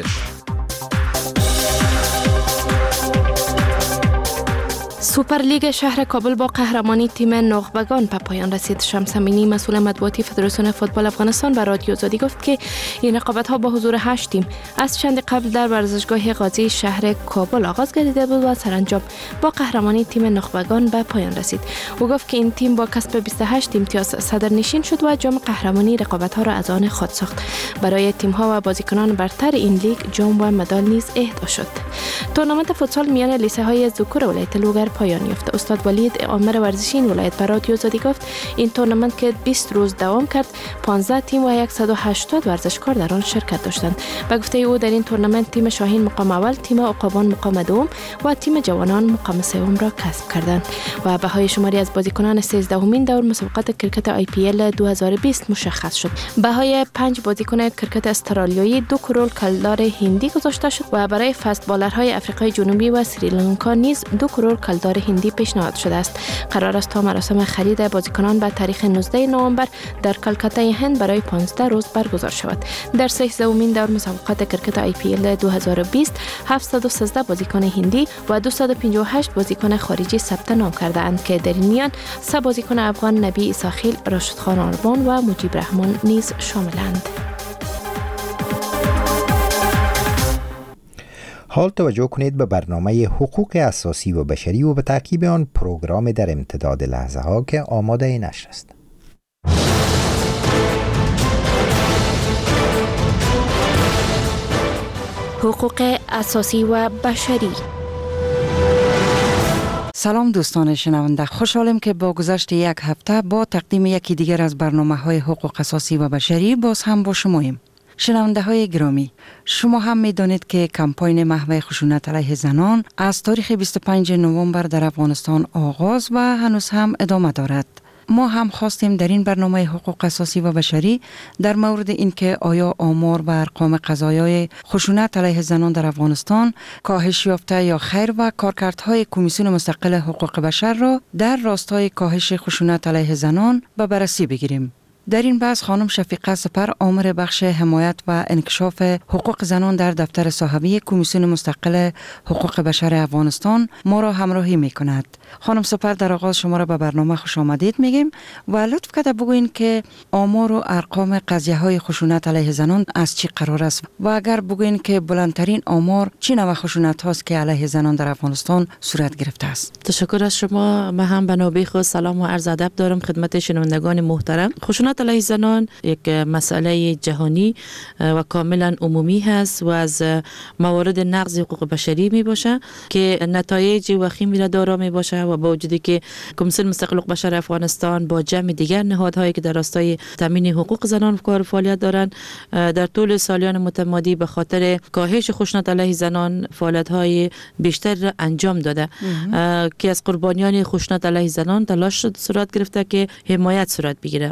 سوپرلیگ شهر کابل با قهرمانی تیم نخبگان به پایان رسید. شمس امینی مسئول مطبوعاتی فدراسیون فوتبال افغانستان به رادیو آزادی گفت که این رقابت ها با حضور هشت تیم از چند قبل در ورزشگاه قاضی شهر کابل آغاز گردیده بود و سرانجام با قهرمانی تیم نخبگان به پایان رسید. او گفت که این تیم با کسب بیست و هشت امتیاز صدرنشین شد و جام قهرمانی رقابت ها را از آن خود ساخت. برای تیم ها و بازیکنان برتر این لیگ جام و مدال نیز اهدا شد. تورنمنت فوتسال میان لیسه های ذکور ولایت لوگر پایان یافت. استاد ولید عامر ورزشی این ولایت به رادیو آزادی گفت این تورنمنت که بیست روز دوام کرد پانزده تیم و صد و هشتاد ورزشکار در آن شرکت داشتند. به گفته او در این تورنمنت تیم شاهین مقام اول، تیم عقابان مقام دوم و تیم جوانان مقام سوم را کسب کردند و بهای شماری از بازیکنان سیزدهمین دور مسابقات کرکت آی پی ال دو هزار و بیست مشخص شد. بهای پنج بازیکن کرکت استرالیایی دو کرور کلدار هندی گذاشته شد و برای فست بالرهای آفریقای جنوبی و سریلانکا نیز دو کرور کلدار هندی پیشنهاد شده است. قرار است تا مراسم خرید بازیکنان به تاریخ نوزده نوامبر در کلکته هند برای پانزده روز برگزار شود. در سیزدهمین دور مسابقات کرکت آی پی ال دو هزار و بیست هفتصد و سیزده بازیکن هندی و دویست و پنجاه و هشت بازیکن خارجی ثبت نام کرده اند که در این میان سه بازیکن افغان نبی اساخیل، راشد خان آربان و مجیب رحمان نیز شاملند. حال توجه کنید به برنامه حقوق اساسی و بشری و به تعقیب آن پروگرام در امتداد لحظه ها که آماده نشر است. حقوق اساسی و بشری. سلام دوستان شنونده، خوشحالم که با گذشت یک هفته با تقدیم یکی دیگر از برنامه های حقوق اساسی و بشری باز هم با شماییم. شنونده های گرامی، شما هم می دانید که کمپاین محو خشونت علیه زنان از تاریخ بیست و پنجم نوامبر در افغانستان آغاز و هنوز هم ادامه دارد. ما هم خواستیم در این برنامه حقوق اساسی و بشری در مورد اینکه آیا آمار و ارقام قضایای خشونت علیه زنان در افغانستان کاهش یافته یا خیر و کارکردهای کمیسیون مستقل حقوق بشر را در راستای کاهش خشونت علیه زنان به بررسی بگیریم. در این بحث خانم شفیقه سپر آمر بخش حمایت و انکشاف حقوق زنان در دفتر صاحبی کمیسیون مستقل حقوق بشر افغانستان ما را همراهی می کند. خانم سپر در آغاز شما را به برنامه خوش آمدید میگیم و لطف کرده بگوین که آمار و ارقام قضیه های خشونت علیه زنان از چی قرار است و اگر بگوین که بلندترین آمار چه نوع خشونت هاست که علیه زنان در افغانستان صورت گرفته است. تشکر از شما. من هم به نوبه خود سلام و عرض ادب دارم خدمت شنوندگان محترم. خشونت علیه زنان یک مسئله جهانی و کاملا عمومی هست و از موارد نقض حقوق بشری می باشه که نتایج وخیمی را دارا می باشه و با وجودی که کمیسیون مستقل حقوق بشر افغانستان با جمع دیگر نهادهایی که در راستای تامین حقوق زنان کار فعالیت دارند در طول سالیان متمادی به خاطر کاهش خشونت علیه زنان فعالیت‌های بیشتر را انجام داده که از قربانیان خشونت علیه زنان تلاش صورت گرفته که حمایت صورت بگیره.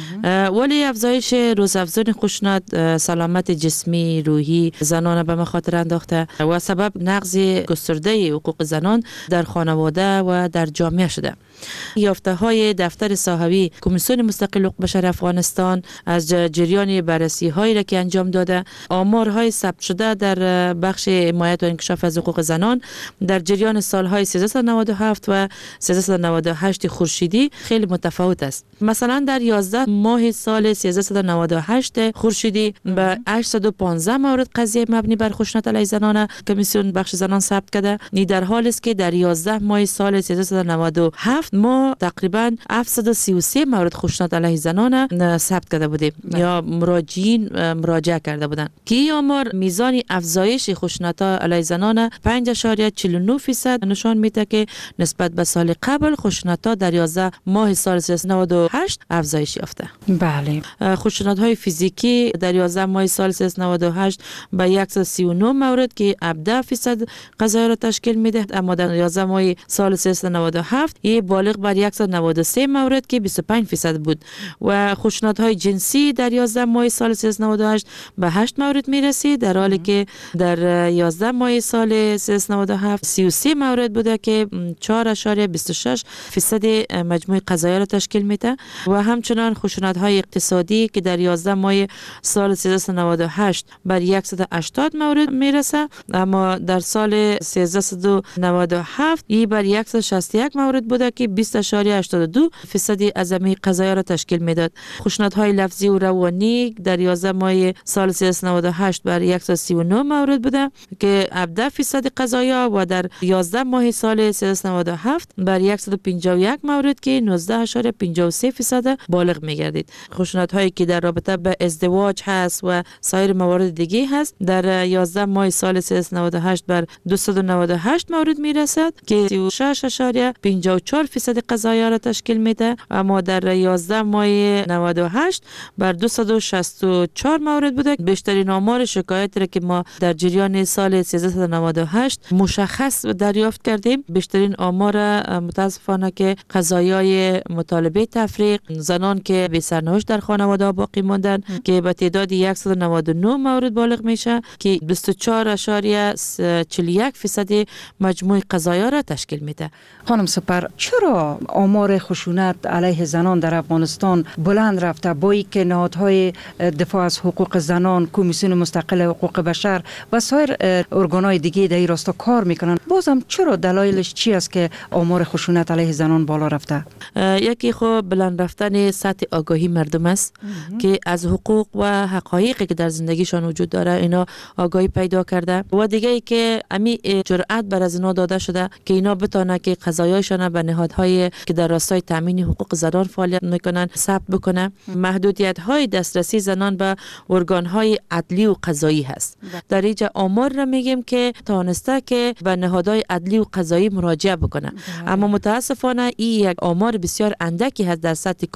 ولی افزایش روزافزون خشونت سلامت جسمی روحی زنان به مخاطر انداخته و سبب نقض گسترده حقوق زنان در خانواده و در جامعه شده. یافته های دفتر صاحبی کمیسیون مستقل حقوق بشر افغانستان از جریان بررسی هایی را که انجام داده آمارهای ثبت شده در بخش حمایت و انکشاف از حقوق زنان در جریان سالهای سیزده نود و هفت و سیزده نود و هشت خورشیدی خیلی متفاوت است. مثلا در یازده ماه سال سیزده نود و هشت خورشیدی به هشتصد و پانزده مورد قضیه مبنی بر خشونت علیه زنان کمیسیون بخش زنان ثبت کرده. این در حالی است که در یازده ماه سال سیزده نود و هفت ما تقریبا هفتصد و سی و سه مورد خشونت علیه زنان ثبت کرده بودیم یا مراجعین مراجعه کرده بودند که این آمار میزان افزایش خشونت علیه زنان پنج اشاریه چهل و نه درصد نشان میده که نسبت به سال قبل خشونت در یازده ماه سال سیزده نود و هشت افزایش یافته. بله. خشونت های فیزیکی در یازده ماه سال سیزده نود و هشت به صد و سی و نه مورد که هفده درصد قضایا را تشکیل میده، اما در یازده ماه سال سیزده نود و هفت یه بالغ بر صد و نود و سه مورد که بیست و پنج درصد بود و خشونت های جنسی در یازده ماه سال سیزده نود و هشت به هشت مورد میرسید، در حالی که در یازده ماه سال سیزده نود و هفت سی و سه مورد بوده که چهار اشاریه بیست و شش درصد مجموع قضایا را تشکیل میده. و همچنان خشونت های اقتصادی که در یازده ماه سال سیزده نود و هشت بر صد و هشتاد مورد میرسه، اما در سال سیزده نود و هفت ای بر صد و شصت و یک مورد بوده که بیست اشاریه هشتاد و دو درصد از همه قضایا را تشکیل میداد. خشونت های لفظی و روانی در یازده ماه سال سیزده نود و هشت بر صد و سی و نه مورد بوده که هفده درصد قضایا و در یازده ماه سال سیزده نود و هفت بر صد و پنجاه و یک مورد که نوزده اشاریه پنجاه و سه درصد بالغ میگردید. خشونت هایی که در رابطه به ازدواج هست و سایر موارد دیگه هست در یازده ماه سال سیزده نود و هشت بر دویست و نود و هشت مورد میرسد که سی و شش اشاریه پنجاه و چهار درصد قضایا را تشکیل میده، اما در یازده ماه نود و هشت بر دویست و شصت و چهار مورد بوده. بیشترین آمار شکایت را که ما در جریان سال سیزده نود و هشت مشخص دریافت کردیم، بیشترین آمار متاسفانه که قضایای مطالبه تفریق، زنان که بی سرنوشت در خانواده باقی ماندن که به تعداد صد و نود و نه مورد بالغ میشه که بیست و چهار اشاریه چهل و یک درصد مجموع قضایا را تشکیل میده. خانم سپر، چرا آمار خشونت علیه زنان در افغانستان بلند رفته با اینکه نهادهای دفاع از حقوق زنان، کمیسیون مستقل حقوق بشر و سایر ارگانهای دیگه در این راستا کار میکنن، بازم چرا دلایلش چی است که آمار خشونت علیه زنان بالا رفته؟ یکی خب بلند رفتن سطح آگاهی مردم است که از حقوق و حقایقی که در زندگیشان وجود داره اینا آگاهی پیدا کرده و دیگه ای که امی جرأت بر از اینا داده شده که اینا بتونه که قضایایشان به نهادهای که در راستای تامین حقوق زنان فعالیت میکنن ثبت بکنه. محدودیت های دسترسی زنان به ارگان های عدلی و قضایی هست. در اینجا آمار را میگیم که تانسته که به نهادهای عدلی و قضایی مراجعه بکنه، اما متاسفانه این یک آمار بسیار اندکی هست در سطح کل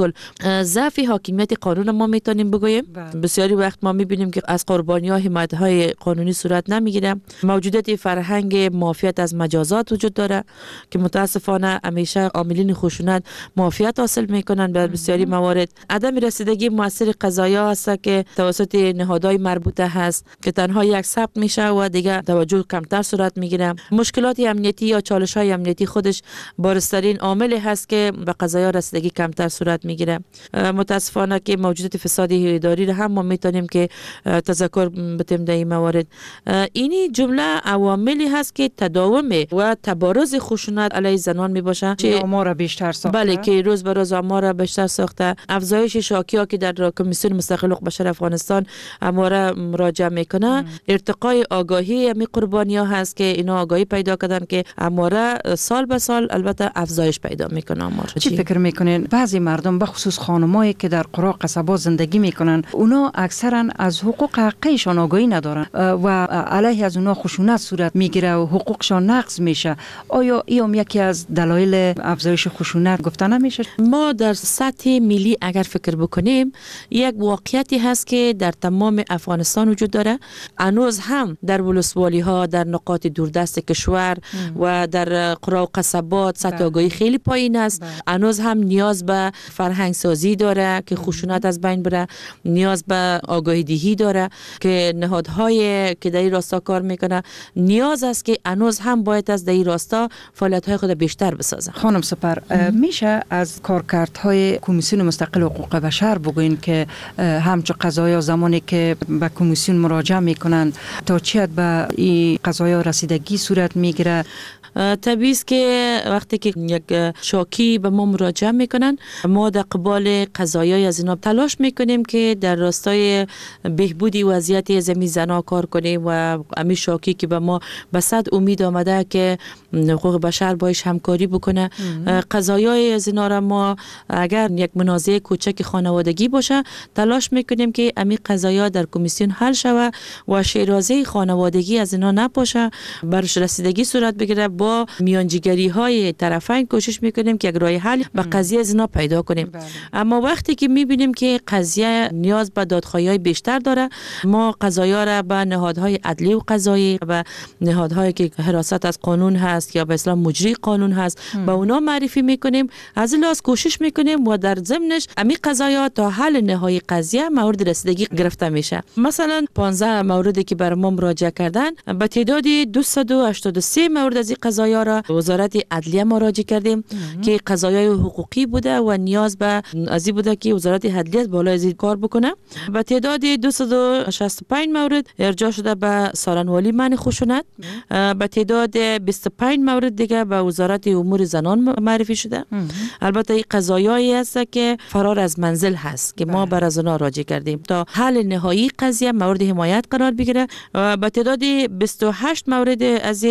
ضعف حاکمیت قانون ما میتونیم بگوییم. بسیاری وقت ما میبینیم که از قربانی ها حمایت های قانونی صورت نمیگیره. موجودیت فرهنگ معافیت از مجازات وجود داره که متاسفانه همیشه عاملین خشونت معافیت حاصل میکنن. به بسیاری موارد عدم رسیدگی موثر قضایا هست که توسط نهادهای مربوطه هست که تنها یک ثبت میشه و دیگه توجه کمتر صورت میگیره. مشکلات امنیتی یا چالش های امنیتی خودش بارزترین عامل هست که به قضایا رسیدگی کمتر صورت میگیره. متاسفانه که موجودیت فساد اداری را هم ما میتونیم که تذکر بتیم در این موارد. اینی جمله عواملی هست که تداوم و تبارز خشونت علیه زنان میباشه که آمار بیشتر ساخته. بله که روز به روز آمار بیشتر ساخته. افزایش شاکی‌ها که در کمیسیون مستقل حقوق بشر افغانستان آمار مراجعه میکنه. ارتقای آگاهی می قربانی‌ها هست که اینا آگاهی پیدا کردن که آمار سال به سال البته افزایش پیدا میکنه. آمار چی فکر میکنین بعضی مردم به خصوص خانمایی که در قرا قصبات زندگی میکنن اونا اکثرا از حقوق حقیقیشان آگاهی ندارن و علیه از اونا خشونت صورت میگیره و حقوقشان نقض میشه؟ آیا این یکی از دلایل افزایش خشونت گفته نمیشه؟ ما در سطح ملی اگر فکر بکنیم یک واقعیتی هست که در تمام افغانستان وجود داره. هنوز هم در ولسوالی ها در نقاط دوردست کشور و در قرا و قصبات سطح آگاهی خیلی پایین است. هنوز هم نیاز به فرهنگ سازی داره که خشونت از بین بره. نیاز به آگاهی دهی داره که نهادهای که در این راستا کار میکنه نیاز است که هنوز هم باید از در این راستا فعالیت‌های خود بیشتر بسازن. خانم سپر میشه از کارکردهای کمیسیون مستقل حقوق بشر بگوین که همچون قضایا زمانی که به کمیسیون مراجعه میکنن تا چی حد به این قضایا رسیدگی صورت میگیره؟ طبیعی است که وقتی که یک شاکی به ما مراجعه میکنن ما در قبال قضایای از اینا تلاش میکنیم که در راستای بهبودی وضعیت زمین زنا کار کنیم و امی شاکی که به ما به صد امید آمده که حقوق بشر باش همکاری بکنه. قضایای از اینا را ما اگر یک منازعه کوچک خانوادگی باشه تلاش میکنیم که امی قضایا در کمیسیون حل شود و شیرازه خانوادگی از اینا نباشه، برش رسیدگی صورت بگیره. با میانجیگری های طرفین کوشش میکنیم که یک راه حل به قضیه از اینا پیدا کنیم. بله. اما وقتی که میبینیم که قضیه نیاز به دادخواهی های بیشتر داره ما قضایا را به نهادهای عدلی و قضایی و نهادهایی که حراست از قانون هست یا به اصطلاح مجری قانون هست به اونا معرفی میکنیم. از لحاظ کوشش میکنیم و در ضمنش امی قضایا تا حل نهایی قضیه مورد رسیدگی گرفته میشه. مثلا پانزده موردی که بر ما مراجعه کردن به تعداد دویست و هشتاد و سه مورد از قضایا را وزارت عدلیه مراجعه کردیم که قضایای حقوقی بوده و نیاز به ازی بوده که وزارت عدلیه بالای از کار بکنه. به تعداد دویست و شصت و پنج مورد ارجاع شده به سالنوالی منع خشونت. به تعداد بیست و پنج مورد دیگه به وزارت امور زنان معرفی شده. البته این قضایایی است که فرار از منزل هست که ما بر از اونها راجع کردیم تا حل نهایی قضیه مورد حمایت قرار بگیره. به تعداد بیست و هشت مورد از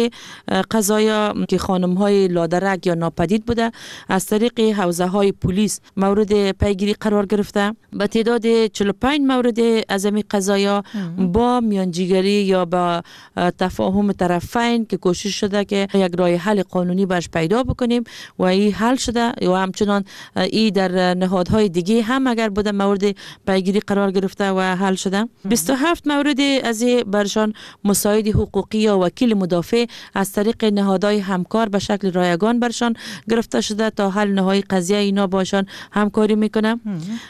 قضایا که خانم های لادرک یا ناپدید بوده از طریق حوزه های پلیس مورد پیگیری قرار گرفته. به تعداد چهل و پنج مورد از این قضایا با میانجیگری یا با تفاهم طرفین که کوشش شده که یک راه حل قانونی برش پیدا بکنیم و این حل شده و همچنان این در نهادهای دیگه هم اگر بوده مورد پیگیری قرار گرفته و حل شده. بیست و هفت مورد از برشان مساعد حقوقی یا وکیل مدافع از طریق نهادهای همکار به شکل رایگان برشان گرفته شده تا حل نهایی قضیه اینا باشان همکاری میکنه.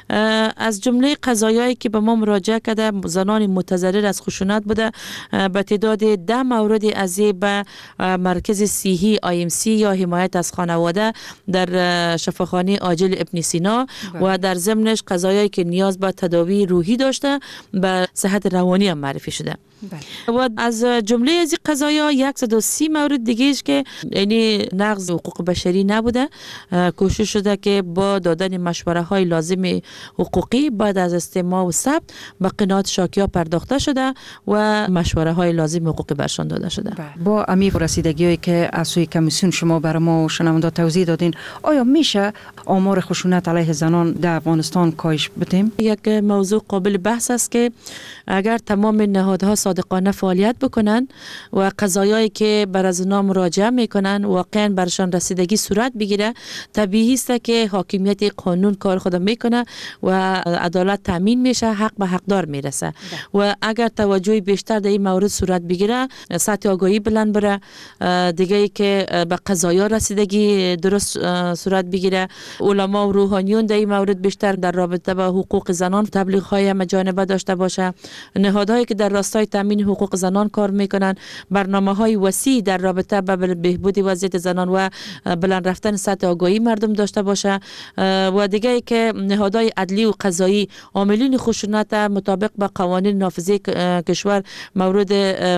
از جمله قضایایی که به ما مراجعه کرده زنان متضرر از خشونت بوده به تعداد ده مورد از به مرکز صحی آی ام سی یا حمایت از خانواده در شفاخانه عاجل ابن سینا و در ضمنش قضایایی که نیاز به تداوی روحی داشته به صحت روانی هم معرفی شده. و از جمله از این قضایا صد و سی مورد دیگه است که یعنی نقض حقوق بشری نبوده. کوشش شده که با دادن مشوره های لازم حقوقی بعد از استماع و ثبت به قناعت شاکیا پرداخته شده و مشوره های لازم حقوقی برشان داده شده. با امی رسیدگی هایی که از سوی کمیسیون شما برای ما و شنونده توضیح دادین آیا میشه آمار خشونت علیه زنان در افغانستان کاهش بدیم؟ یک موضوع قابل بحث است که اگر تمام نهادها صادقانه فعالیت بکنن و قضایایی که بر از اونا مراجعه مراجعه میکنن واقعا برشان رسیدگی صورت بگیره، طبیعی است که حاکمیت قانون کار خود میکنه و عدالت تامین میشه، حق به حقدار میرسه. و اگر توجه بیشتر در این مورد صورت بگیره، سطح آگاهی بلند بره، دیگه ای که به قضایا رسیدگی درست صورت بگیره، علما و روحانیون در این مورد بیشتر در رابطه با حقوق زنان تبلیغ های مجانبه داشته باشه، نهادهایی که در راستای تامین حقوق زنان کار میکنن برنامه های وسیع در رابطه با بهبود وضعیت زنان و بلند رفتن سطح آگاهی مردم داشته باشه، و دیگه ای که نهادهای عدلی و قضایی عاملین خشونت مطابق با قوانین نافذه کشور مورد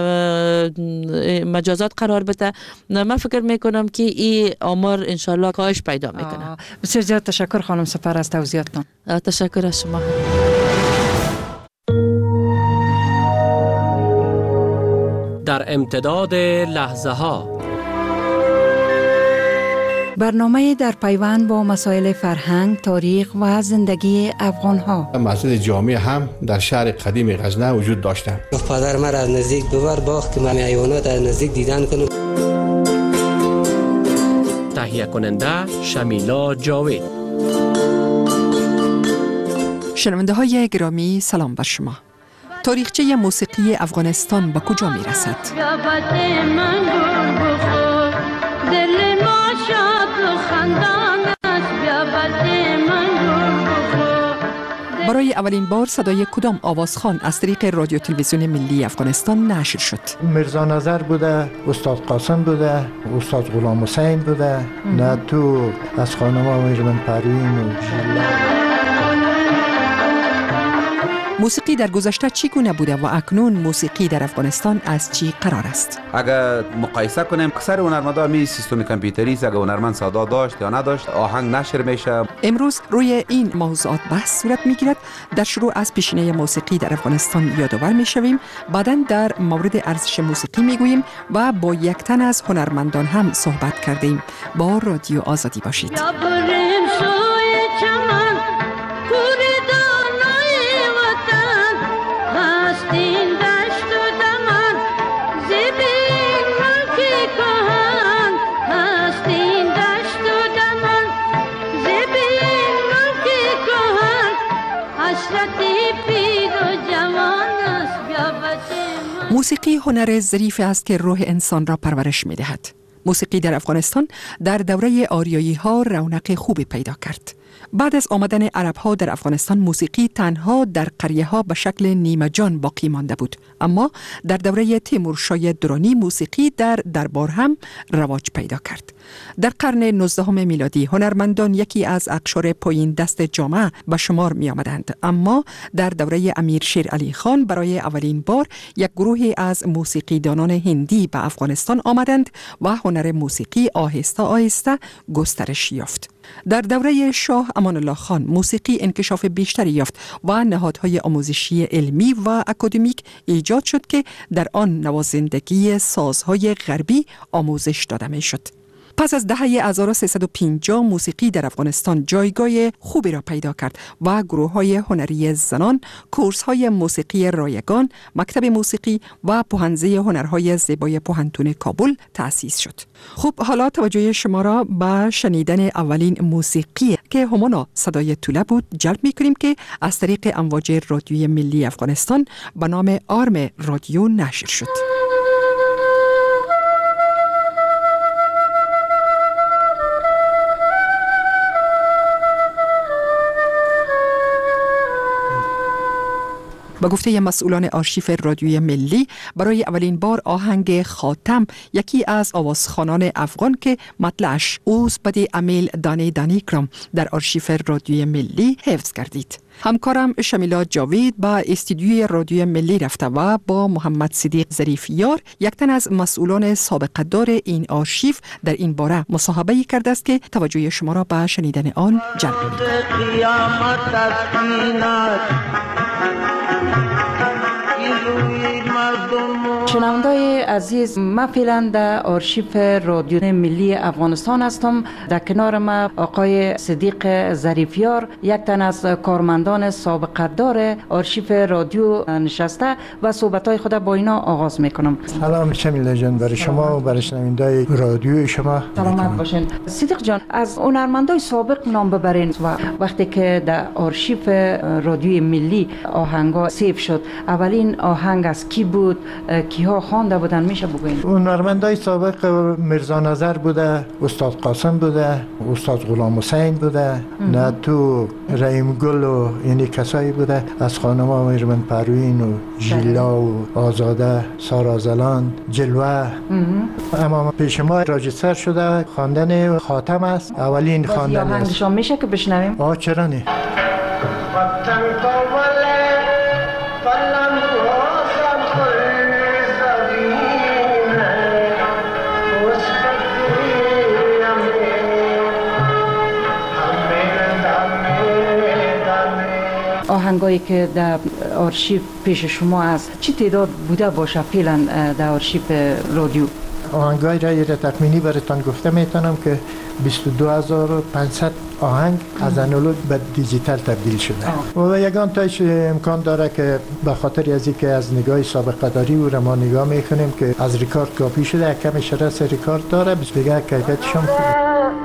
مجازات قرار بده. من فکر میکنم که این آمار انشالله کاهش پیدا میکنه. بسیار زیاد تشکر خانم سپر از توضیحاتتان. تشکر از شما. در امتداد لحظه ها برنامه در پیوند با مسائل فرهنگ، تاریخ و زندگی افغان ها. مسجد جامع هم در شهر قدیم غزنه وجود داشته. پدر من از نزدیک ببر باغ که من حیوانات از نزدیک دیدن کنم. تهیه کننده شمیلا جاوید. شنونده های گرامی سلام بر شما. تاریخچه موسیقی افغانستان به کجا می رسد؟ برای اولین بار صدای کدام آوازخوان از طریق رادیو تلویزیون ملی افغانستان نشر شد؟ مرزا نظر بوده، استاد قاسم بوده، استاد غلام حسین بوده، نه تو از خانما میرمن پروین و جیلا. موسیقی در گذشته چگونه بوده و اکنون موسیقی در افغانستان از چی قرار است؟ اگر مقایسه کنیم اکثر هنرمندان می سیستم کامپیوتری است، اگر هنرمند صدا داشت یا نداشت آهنگ نشر میشه. امروز روی این موضوعات بحث صورت میگیرد. در شروع از پیشینه موسیقی در افغانستان یادآور میشویم، بعداً در مورد ارزش موسیقی میگوییم و با یک تن از هنرمندان هم صحبت کردیم. با رادیو آزادی باشید. موسیقی هنر ظریف است که روح انسان را پرورش می دهد. موسیقی در افغانستان در دوره آریایی ها رونق خوبی پیدا کرد. بعد از آمدن عرب ها در افغانستان موسیقی تنها در قریه ها به شکل نیمه جان باقی مانده بود، اما در دوره تیمورشاه درانی موسیقی در دربار هم رواج پیدا کرد. در قرن نوزدهم میلادی هنرمندان یکی از اقشار پایین دست جامعه به شمار می آمدند، اما در دوره امیر شیر علی خان برای اولین بار یک گروهی از موسیقیدانان هندی به افغانستان آمدند و هنر موسیقی آهسته آهسته گسترش یافت. در دوره شاه امان الله خان موسیقی انکشاف بیشتری یافت و نهادهای آموزشی علمی و اکادمیک ایجاد شد که در آن نوازندگی سازهای غربی آموزش داده می شد. پس از دهه هزار و سیصد و پنجاه موسیقی در افغانستان جایگاه خوبی را پیدا کرد و گروه‌های هنری زنان، کورس‌های موسیقی رایگان، مکتب موسیقی و پوهنځی هنرهای زیبای پوهنتون کابل تأسیس شد. خب حالا توجه شما را به شنیدن اولین موسیقی که همانا صدای توله بود جلب می‌کنیم که از طریق امواج رادیوی ملی افغانستان به نام آرم رادیو نشر شد. با گفته مسئولان آرشیف رادیوی ملی برای اولین بار آهنگ خاتم یکی از آوازخوانان افغان که مطلعش اوز بدی امیل دانی دانی کرم در آرشیف رادیوی ملی حفظ گردید. همکارم شمیلا جاوید با استودیوی رادیوی ملی رفته و با محمد صدیق ظریفیار یک تن از مسئولان سابقه دار این آرشیف در این باره مصاحبه‌ای کرده است که توجه شما را به شنیدن آن جلب می‌کند. شنوندای عزیز، من فعلا در آرشیف رادیو ملی افغانستان هستم. در کنار ما آقای صدیق ظریفیار، یک تن از کارمندان سابقه دار آرشیف رادیو نشسته و صحبت‌های خود با اینا آغاز میکنم. سلام شمیله جان، برای شما و برای شنوندای رادیو شما. سلامت باشین. صدیق جان، از هنرمندای سابق نام ببرین و وقتی که در آرشیف رادیو ملی آهنگا سیو شد، اولین آهنگ از کی بود؟ کیها خوانده بودن؟ میشه بگوین؟ هنرمندای سابق میرزا نظر بوده، استاد قاسم بوده، استاد غلام حسین بوده، نه تو رحیم گل و اینی کسایی بوده، از خانم‌ها میرمن پروین و ژیلا و آزاده، سارا زلان، جلوه. اما پیش ما راجستر شده خواندن خاتم است، اولین خواندن است. آهنگشان میشه که بشنویم؟ آه چرا نه؟ آهنگایی که در آرشیو پیش شما است چی تعداد بوده باشه فعلا در آرشیو رادیو؟ آهنگای را یه تخمینی براتون گفته میتونم که بیست و دو هزار و پانصد آهنگ از آنالوگ به دیجیتال تبدیل شده آه. و یگان تایش امکان داره که به خاطر از اینکه از نگاه سابقه داری او را ما نگاه میکنیم که از ریکارد کاپی شده، کمی شرس ریکارد داره، بس بگه کیفیتش هم خوبه.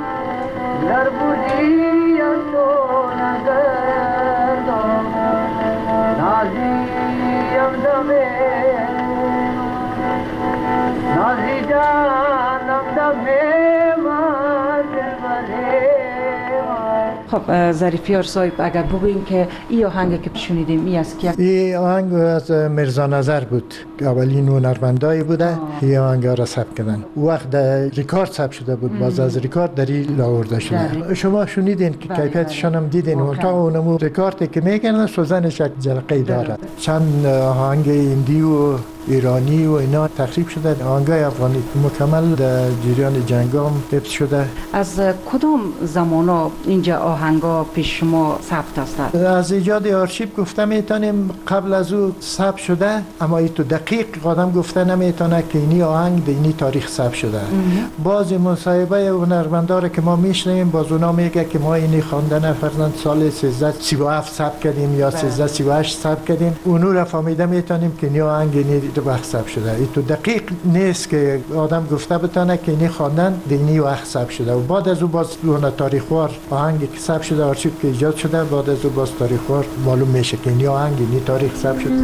خب ظریفیار صاحب، اگر بگوییم که این آهنگ که شنیدیم این از کی است؟ این آهنگ از میرزا نظر بود، اولین هنرمندایی بوده این آهنگ را ثبت کردن. وقت در ریکارد ثبت شده بود، باز از ریکارد در این آورده شده. شما شنیدین که کیفیتشان هم دیدین، اونتا اونمو ریکاردی که میکنن سوزنش یک جلقه داره. چند آهنگ هندی و ایرانی و اینا تخریب شده، آهنگای افغانی مکمل در جریان جنگ هم حفظ شده. از کدام زمانا اینجا آهنگا پیش شما ثبت است؟ از ایجاد آرشیو گفته میتونیم قبل از او ثبت شده، اما ای تو دقیق آدم گفته نمیتونه که اینی آهنگ در اینی تاریخ ثبت شده. بعضی مصاحبه هنرمندا که ما میشنویم باز اونا میگه که ما اینی خواندن فرضاً سال سیزده سی و هفت ثبت کردیم یا سیزده سی و هشت ثبت کردیم، اونو را فهمیده میتونیم که اینی آهنگ اینی وقت ثبت شده. ای تو دقیق نیست که آدم گفته بتونه که اینی خواندن دینی وقت ثبت شده. و بعد از او باز اون تاریخوار آهنگی که ثبت شده آرشیو که ایجاد شده، بعد از او باز تاریخوار معلوم میشه که اینی آهنگ اینی تاریخ ثبت شده.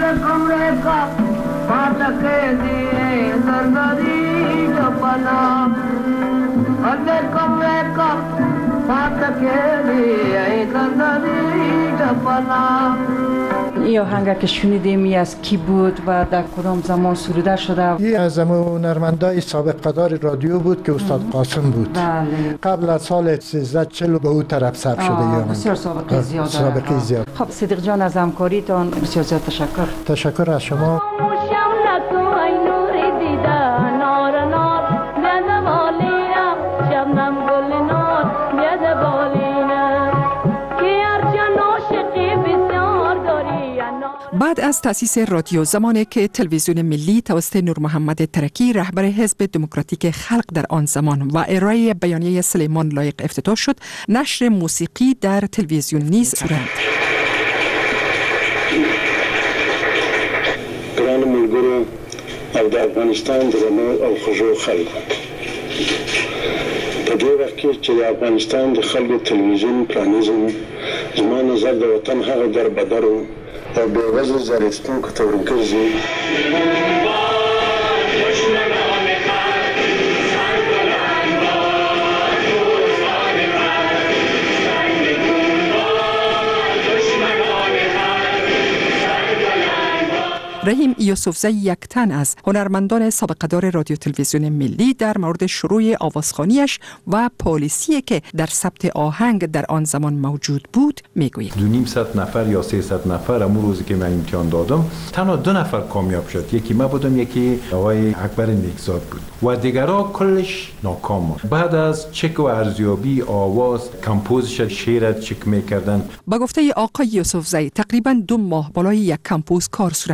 این آهنگ که شنیدیم این از کی بود و در کدام زمان سروده شده؟ این از هنرمندای سابقه دار رادیو بود که استاد قاسم بود. بله. قبل از سال سیزده چهل به او طرف ثبت شده. بسیار سابقه زیاد. سابقه زیاد. خب صدیق جان، از همکاریتان بسیار زیاد تشکر. تشکر از شما. بعد از تأسیس رادیو زمانی که تلویزیون ملی توسط نور محمد ترکی رهبر حزب دموکراتیک خلق در آن زمان و ارائه بیانیه سلیمان لایق افتتاح شد، نشر موسیقی در تلویزیون نیز شدند. ګرانو ملګرو او د افغانستان درنو او خوږو خلکو، په دې وخت کې چې د افغانستان د خلکو تلویزیون پرانیزم، زما نظر د وطن هغه دربدرو او بېوزله زاړه ته ورګرځي. رحیم یوسفزی یک تن از هنرمندان سابقه‌دار رادیو تلویزیون ملی در مورد شروع آوازخوانیش و پالیسی که در ثبت آهنگ در آن زمان موجود بود میگوید. دو نیم صد نفر یا سیصد نفر امون روزی که من امتحان دادم تنها دو نفر کامیاب شد، یکی من بودم، یکی آقای اکبر نیکزاد بود و دیگرها کلش ناکام بود. بعد از چک و ارزیابی آواز کمپوزش شعر چک میکردن. با گفته آقای یوسفزی تقریبا دو ماه بالای یک کمپوز کار صورت میگرفت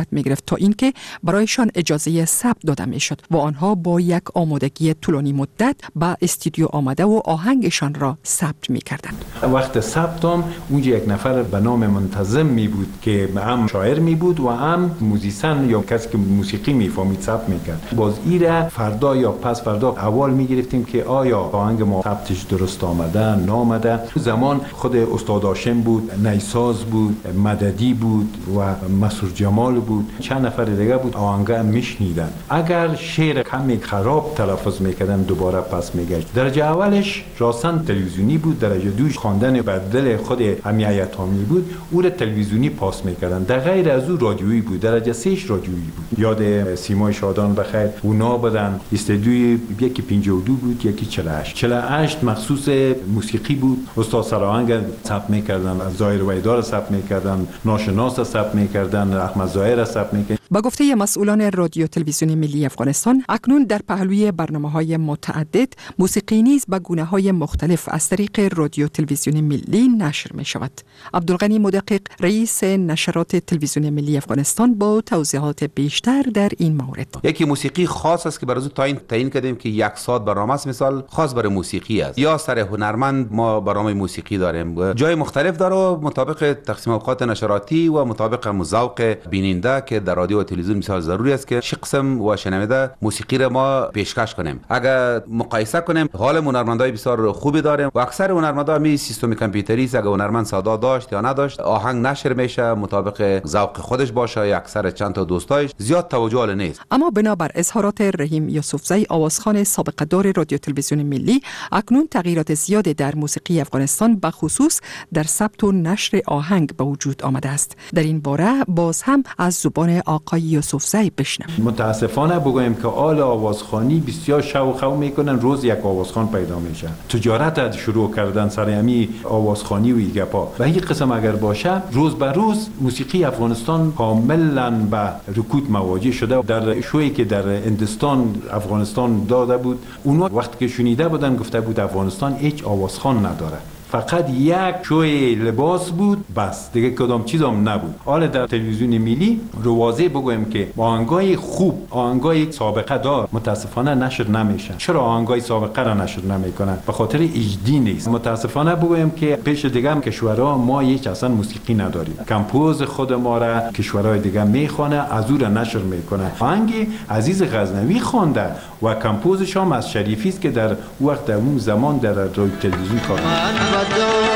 تا اینکه برایشان اجازه ثبت داده میشد و آنها با یک آمادگی طولانی مدت به استودیو آمده و آهنگشان را ثبت میکردند. وقت ثبتم اونجا یک نفر به نام منتظم می بود که هم شاعر می بود و هم موزیسین یا کسی که موسیقی میفهمید ثبت میکرد. باز ایره فردا یا پس فردا اول می گرفتیم که آیا آهنگ ما ثبتش درست آمده نامده. زمان خود استاد هاشم بود، نیساز بود، مددی بود و مسعود جمال بود، چند نفر دیگه بود. آهنگ میشنیدن. اگر شعر کمی خراب تلفظ میکردن دوباره پس میگشت. درجه اولش راستن تلویزیونی بود، درجه دوش خواندن بر دل خود همی ایتامی بود، او را تلویزیونی پاس میکردن. در غیر از او رادیویی بود، درجه سهش رادیویی بود. یاد سیمای شادان بخیر اونا بدن. استودیوی یکی پنجاه و دو بود، یکی چهل و هشت چهل و هشت مخصوص موسیقی بود. استاد سراهنگ ثبت میکردن، ظاهر ویدار ثبت میکردن، ناشناس ثبت میکردن، احمد ظاهر ثبت میکردن. با گفته مسئولان رادیو تلویزیون ملی افغانستان، اکنون در پهلوی برنامه‌های متعدد موسیقی نیز به گونه‌های مختلف از طریق رادیو تلویزیون ملی نشر می‌شود. عبدالغنی مدقق، رئیس نشرات تلویزیون ملی افغانستان، با توضیحات بیشتر در این مورد. یکی موسیقی خاص است که برای تعیین تعیین کردیم که یک ساعت برنامه است، مثال خاص برای موسیقی است. یا سر هنرمند ما برنامه موسیقی داریم، جای مختلف داره مطابق تقسیم اوقات نشراتی و مطابق ذوق بیننده که در رادیو و تلویزیون مثال ضروری است که چه قسم و شنونده موسیقی را ما پیشکش کنیم. اگر مقایسه کنیم حال هنرمندای بسیار خوبی داریم و اکثر هنرمندا می سیستم کامپیوتری است. اگر هنرمند صدا داشت یا نداشت آهنگ نشر میشه مطابق ذوق خودش باشه یا اکثر چند تا دوستایش، زیاد توجه ال نیست. اما بنابر اظهارات رحیم یوسفزی، آوازخوان سابقه دار رادیو تلویزیون ملی، اکنون تغییرات زیادی در موسیقی افغانستان به خصوص در ثبت و نشر آهنگ به وجود آمده است. در این باره باز هم از زبان آقای یوسفزی بشنویم. متاسفانه بگویم که آل آوازخوانی بسیار شو خو میکنن، روز یک آوازخوان پیدا میشه. تجارت شروع کردن سر همی آوازخوانی و ایگپا و این قسم اگر باشه روز به روز موسیقی افغانستان کاملا به رکود مواجه شده. در شویی که در هندوستان افغانستان داده بود، اونها وقتی که شنیده بودن گفته بود افغانستان هیچ آوازخوان نداره، فقط یک شوی لباس بود بس، دیگه کدام چیز هم نبود. حالا در تلویزیون ملی رو واضح بگویم که آهنگای خوب، آهنگای سابقه دار متاسفانه نشر نمیشن. چرا آهنگای سابقه را نشر نمیکنن؟ به خاطر اجدی نیست. متاسفانه بگویم که پیش دیگه هم کشورها ما هیچ اصلا موسیقی نداریم. کمپوز خود ما را کشورهای دیگه میخونه، از او را نشر میکنه. آهنگ عزیز غزنوی خوانده و کمپوزش هم از شریفی است که در وقت اون زمان در رادیو تلویزیون کار می‌کرد.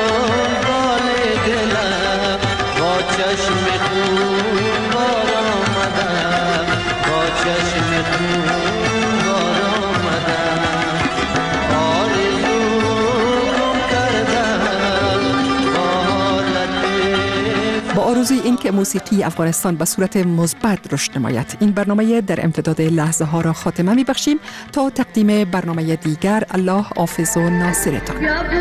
با آرزوی این که موسیقی افغانستان به صورت مثبت رشد نماید، این برنامه در امتداد لحظه ها را خاتمه می بخشیم تا تقدیم برنامه دیگر. الله حافظ و ناصرتان.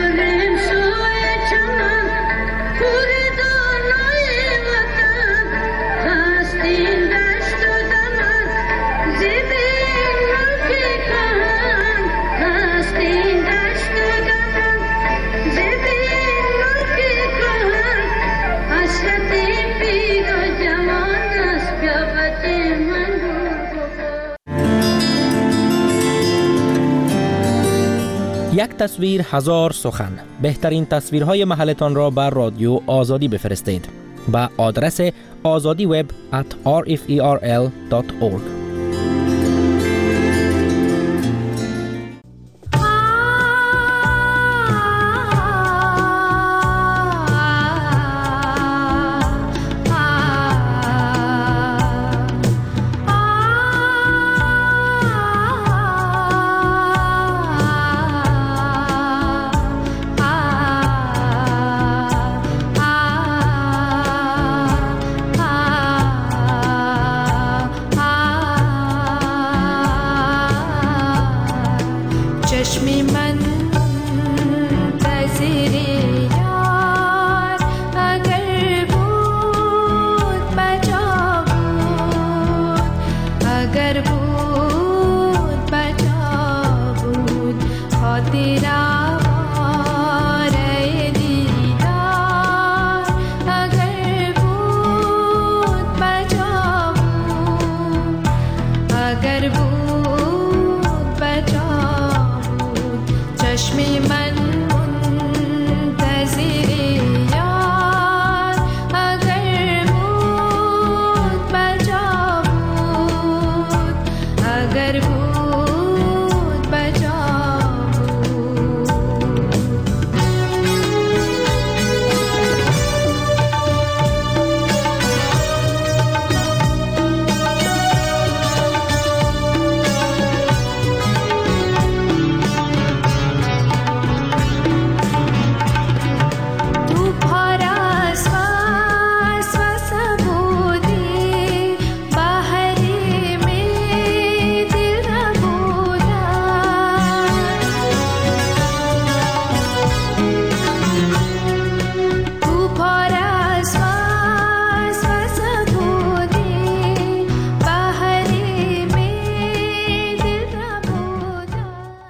یک تصویر هزار سخن. بهترین تصویرهای محلتان را بر رادیو آزادی بفرستید با آدرس آزادی وب ات آر اف ای آر ال دات اورگ. چشمی من